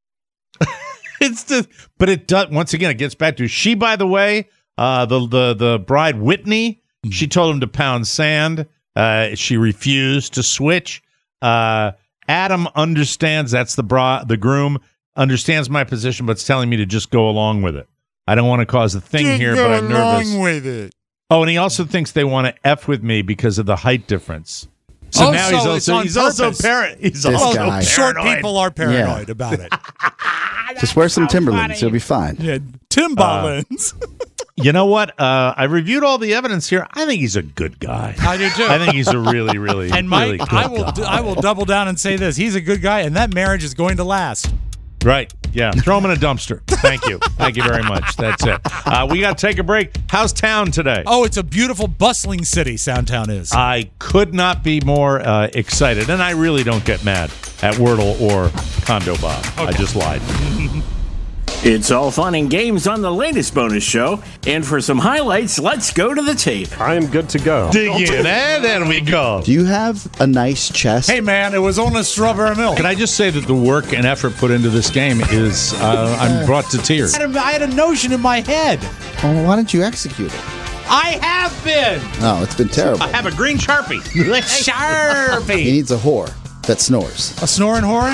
Speaker 4: But it does. Once again, it gets back to she. By the way, the bride Whitney, she told him to pound sand. She refused to switch. Adam understands. That's the groom understands my position, but's telling me to just go along with it. I don't want to cause a thing here, but I'm nervous.
Speaker 3: With it.
Speaker 4: Oh, and he also thinks they want to F with me because of the height difference. So now he's also paranoid.
Speaker 3: Short people are paranoid about it.
Speaker 2: Just wear some Timberlands. You'll be fine.
Speaker 3: Yeah, Timberlands.
Speaker 4: You know what? I reviewed all the evidence here. I think he's a good guy.
Speaker 3: I do too.
Speaker 4: I think he's a really, really,
Speaker 3: and Mike,
Speaker 4: really good guy.
Speaker 3: I will double down and say this: he's a good guy, and that marriage is going to last.
Speaker 4: Right. Yeah. Throw him in a dumpster. Thank you. Thank you very much. That's it. We got to take a break. How's town today?
Speaker 3: Oh, it's a beautiful, bustling city, Soundtown is.
Speaker 4: I could not be more excited, and I really don't get mad at Wordle or Condo Bob. Okay. I just lied.
Speaker 17: It's all fun and games on the latest bonus show. And for some highlights, let's go to the tape.
Speaker 6: I am good to go.
Speaker 4: Dig in, and there we go.
Speaker 19: Do you have a nice chest?
Speaker 3: Hey, man, it was only strawberry milk.
Speaker 4: Can I just say that the work and effort put into this game is, I'm brought to tears.
Speaker 3: I had a notion in my head.
Speaker 19: Well, why don't you execute it?
Speaker 3: I have been.
Speaker 19: No, it's been terrible.
Speaker 4: I have a green Sharpie.
Speaker 3: Sharpie.
Speaker 19: He needs a whore that snores.
Speaker 3: A snoring horn?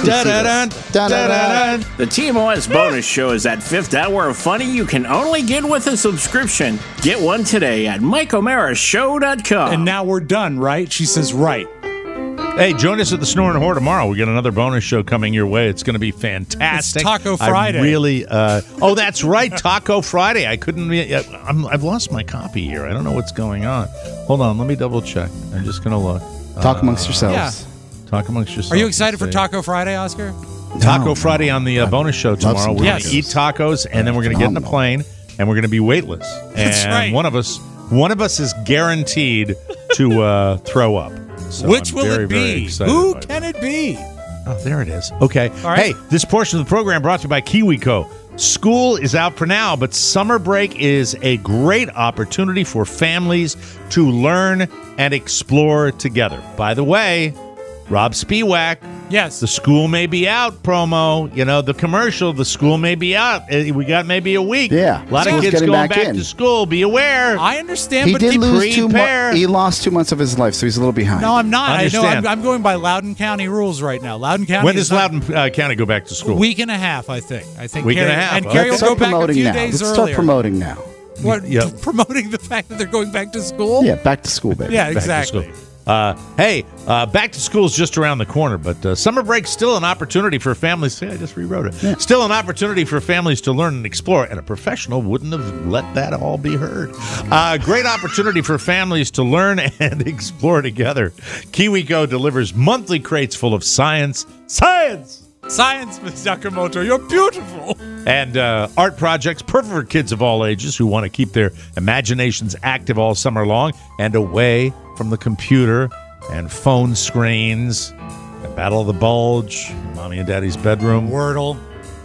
Speaker 17: The TMOS bonus show is that fifth hour of funny you can only get with a subscription. Get one today at MikeO'MaraShow.com.
Speaker 3: And now we're done, right? She says, right.
Speaker 4: Hey, join us at the Snoring Whore tomorrow. We got another bonus show coming your way. It's going to be fantastic.
Speaker 3: It's Taco Friday.
Speaker 4: I really. Oh, that's right, Taco Friday. I couldn't. I've lost my copy here. I don't know what's going on. Hold on, let me double check. I'm just going to look.
Speaker 2: Talk amongst yourselves.
Speaker 3: Yeah.
Speaker 4: Talk amongst yourselves.
Speaker 3: Are you excited for Taco Friday, Oscar?
Speaker 4: Taco Friday on the bonus show tomorrow. We're going to eat tacos, and then we're going to get in a plane, and we're going to be weightless.
Speaker 3: That's
Speaker 4: and
Speaker 3: right.
Speaker 4: One of us is guaranteed to throw up. So
Speaker 3: Which
Speaker 4: I'm
Speaker 3: will
Speaker 4: very,
Speaker 3: it
Speaker 4: very
Speaker 3: be?
Speaker 4: excited
Speaker 3: Who
Speaker 4: about it.
Speaker 3: can it be?
Speaker 4: Oh, there it is. Okay.
Speaker 3: All right.
Speaker 4: Hey, this portion of the program brought to you by KiwiCo. School is out for now, but summer break is a great opportunity for families to learn and explore together. By the way, Rob Spiewak.
Speaker 3: Yes.
Speaker 4: The school may be out promo. You know, the commercial, the school may be out. We got maybe a week.
Speaker 2: Yeah.
Speaker 4: A lot of
Speaker 2: School's
Speaker 4: kids
Speaker 2: getting
Speaker 4: going
Speaker 2: back
Speaker 4: back
Speaker 2: in.
Speaker 4: to school. Be aware.
Speaker 3: I understand,
Speaker 2: He
Speaker 3: but
Speaker 2: did lose 2
Speaker 4: prepare.
Speaker 2: months. He lost 2 months of his life, so he's a little behind.
Speaker 3: No, I'm not. I know.
Speaker 4: Understand.
Speaker 3: I'm going by Loudoun County rules right now. Loudoun County.
Speaker 4: When
Speaker 3: is
Speaker 4: does Loudoun County go back to
Speaker 3: A
Speaker 4: school?
Speaker 3: week and a half, I think.
Speaker 4: Week and a
Speaker 3: Carrie-
Speaker 4: half,
Speaker 3: And
Speaker 4: okay.
Speaker 3: Carrie will
Speaker 2: Start
Speaker 3: go back a
Speaker 2: promoting
Speaker 3: few
Speaker 2: now.
Speaker 3: days
Speaker 2: Let's
Speaker 3: earlier.
Speaker 2: start promoting now.
Speaker 3: What?
Speaker 4: Yep.
Speaker 3: Promoting the fact that they're going back to school?
Speaker 2: Yeah, back to school, baby.
Speaker 3: Yeah,
Speaker 4: Back to
Speaker 3: exactly.
Speaker 4: school. Back to school is just around the corner, but summer break's still an opportunity for families. See, I just rewrote it.
Speaker 2: Yeah.
Speaker 4: Still an opportunity for families to learn and explore, and a professional wouldn't have let that all be heard. Great opportunity for families to learn and explore together. KiwiCo delivers monthly crates full of science,
Speaker 3: Science, Ms. Sakamoto, you're beautiful.
Speaker 4: and art projects perfect for kids of all ages who want to keep their imaginations active all summer long and away from the computer and phone screens. Battle of the Bulge, Mommy and Daddy's Bedroom.
Speaker 3: Wordle.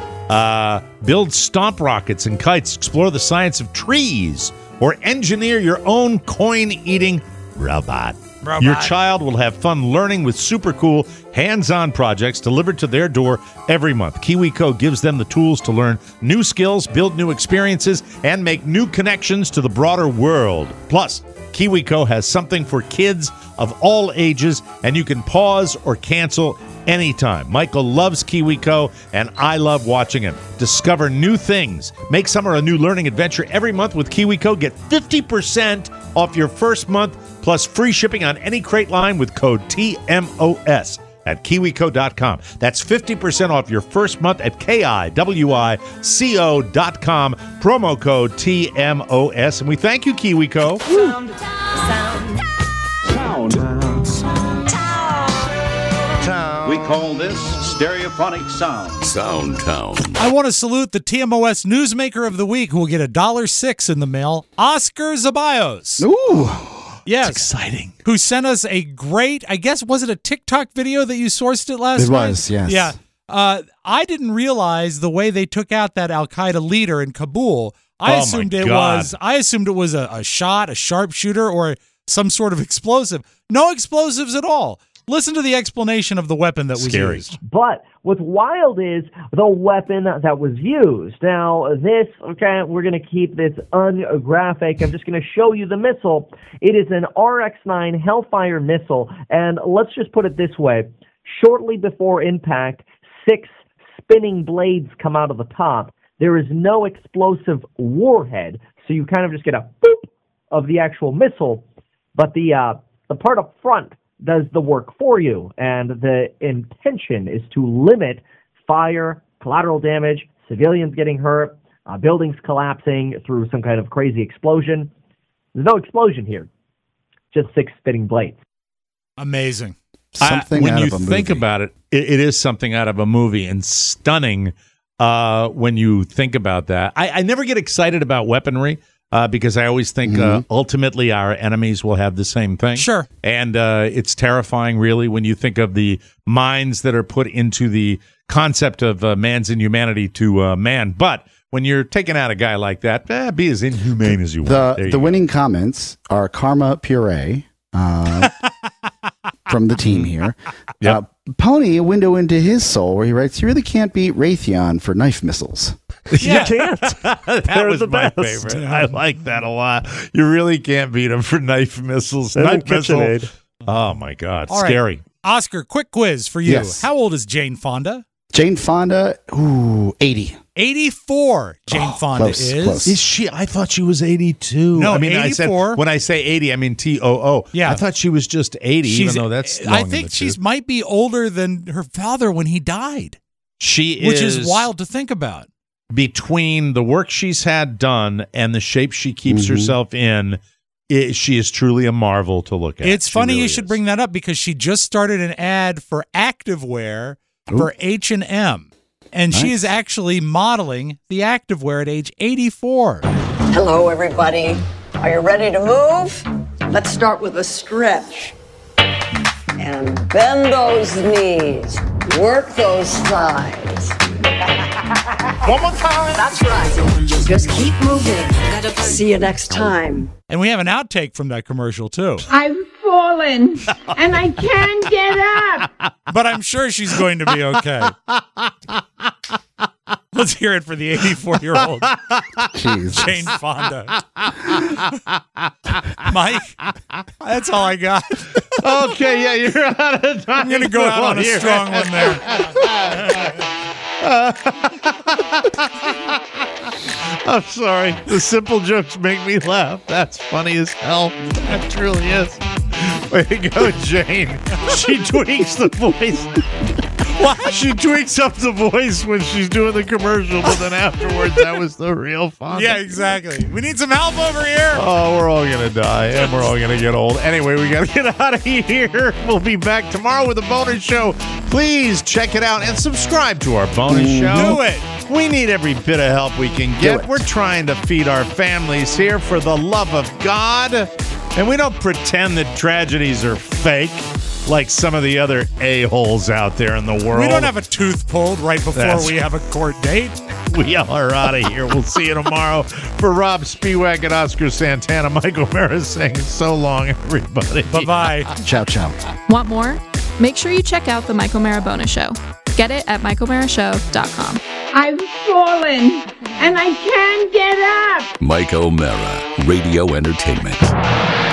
Speaker 4: Build stomp rockets and kites, explore the science of trees, or engineer your own coin-eating robot. Your child will have fun learning with super cool hands-on projects delivered to their door every month. KiwiCo gives them the tools to learn new skills, build new experiences, and make new connections to the broader world. Plus, KiwiCo has something for kids of all ages, and you can pause or cancel anytime. Michael loves KiwiCo, and I love watching him. Discover new things. Make summer a new learning adventure every month with KiwiCo. Get 50% off your first month, plus free shipping on any crate line with code TMOS at KiwiCo.com. That's 50% off your first month at KiwiCo.com. Promo code TMOS. And we thank you, KiwiCo.
Speaker 20: We call this stereophonic sound.
Speaker 1: Soundtown.
Speaker 3: I want to salute the TMOS Newsmaker of the Week, who will get $1.06 in the mail, Oscar Zabayos.
Speaker 2: Ooh.
Speaker 3: Yes.
Speaker 4: It's exciting.
Speaker 3: Who sent us a great, I guess, was it a TikTok video that you sourced it last night?
Speaker 2: It was, yes.
Speaker 3: Yeah. I didn't realize the way they took out that Al-Qaeda leader in Kabul. I assumed it was a shot, a sharpshooter, or some sort of explosive. No explosives at all. Listen to the explanation of the weapon that was used.
Speaker 21: But what's wild is the weapon that was used. Now, this, okay, we're going to keep this ungraphic. I'm just going to show you the missile. It is an RX-9 Hellfire missile, and let's just put it this way. Shortly before impact, 6 spinning blades come out of the top. There is no explosive warhead, so you kind of just get a boop of the actual missile, but the part up front does the work for you, and the intention is to limit fire, collateral damage, civilians getting hurt, buildings collapsing through some kind of crazy explosion. There's no explosion here, just 6 spinning blades.
Speaker 3: Amazing.
Speaker 4: When you think about it, it is something out of a movie, and stunning when you think about that. I never get excited about weaponry. Because I always think ultimately our enemies will have the same thing.
Speaker 3: Sure.
Speaker 4: And it's terrifying, really, when you think of the minds that are put into the concept of man's inhumanity to man. But when you're taking out a guy like that, be as inhumane as you want.
Speaker 2: The winning comments are Karma Puree from the team here.
Speaker 4: Yep.
Speaker 2: Pony, a window into his soul, where he writes, "You really can't beat Raytheon for knife missiles."
Speaker 21: You can't.
Speaker 4: That was my favorite. I like that a lot. You really can't beat him for knife missiles.
Speaker 6: And
Speaker 4: Knife missile.
Speaker 6: KitchenAid.
Speaker 4: Oh, my God.
Speaker 3: All right.
Speaker 4: Scary.
Speaker 3: Oscar, quick quiz for you.
Speaker 2: Yes.
Speaker 3: How old is Jane Fonda?
Speaker 2: Jane Fonda, 80.
Speaker 3: 84, Jane Fonda is.
Speaker 4: Is she? I thought she was 82.
Speaker 3: No,
Speaker 4: I mean,
Speaker 3: 84.
Speaker 4: I said, when I say 80, I mean TOO.
Speaker 3: Yeah.
Speaker 4: I thought she was just 80, even though that's long
Speaker 3: I
Speaker 4: in
Speaker 3: think
Speaker 4: the
Speaker 3: she
Speaker 4: tooth.
Speaker 3: might be older than her father when he died.
Speaker 4: She
Speaker 3: Which is wild to think about.
Speaker 4: Between the work she's had done and the shape she keeps herself in, she is truly a marvel to look at.
Speaker 3: It's funny
Speaker 4: really
Speaker 3: you should bring that up because she just started an ad for activewear for H&M. And she is actually modeling the activewear at age 84.
Speaker 7: Hello, everybody. Are you ready to move? Let's start with a stretch. And bend those knees. Work those thighs. One more time. That's right. Just keep moving. See you next time.
Speaker 3: And we have an outtake from that commercial, too.
Speaker 22: I've fallen, and I can't get up.
Speaker 3: But I'm sure she's going to be okay. Let's hear it for the 84-year-old Jane Fonda. Mike, that's all I got.
Speaker 4: Okay, yeah, you're out of time.
Speaker 3: I'm going to go out on a strong one there.
Speaker 4: I'm sorry. The simple jokes make me laugh. That's funny as hell. That truly is. Way to go, Jane. She tweaks the voice. What? She tweaks up the voice when she's doing the commercial, but then afterwards, that was the real fun.
Speaker 3: Yeah, exactly. We need some help over here.
Speaker 4: Oh, we're all going to die, and we're all going to get old. Anyway, we got to get out of here. We'll be back tomorrow with a bonus show. Please check it out and subscribe to our bonus show.
Speaker 3: Do it.
Speaker 4: We need every bit of help we can get. We're trying to feed our families here for the love of God. And we don't pretend that tragedies are fake like some of the other a-holes out there in the world.
Speaker 3: We don't have a tooth pulled right before we have a court date.
Speaker 4: We are out of here. We'll see you tomorrow. For Rob Spiewak and Oscar Santana, Mike O'Mara saying so long, everybody.
Speaker 3: Bye-bye.
Speaker 2: Ciao, ciao.
Speaker 23: Want more? Make sure you check out the Mike O'Mara Bonus Show. Get it at MikeO'MaraShow.com.
Speaker 22: I've fallen, and I can't get up.
Speaker 1: Mike O'Mara, Radio Entertainment.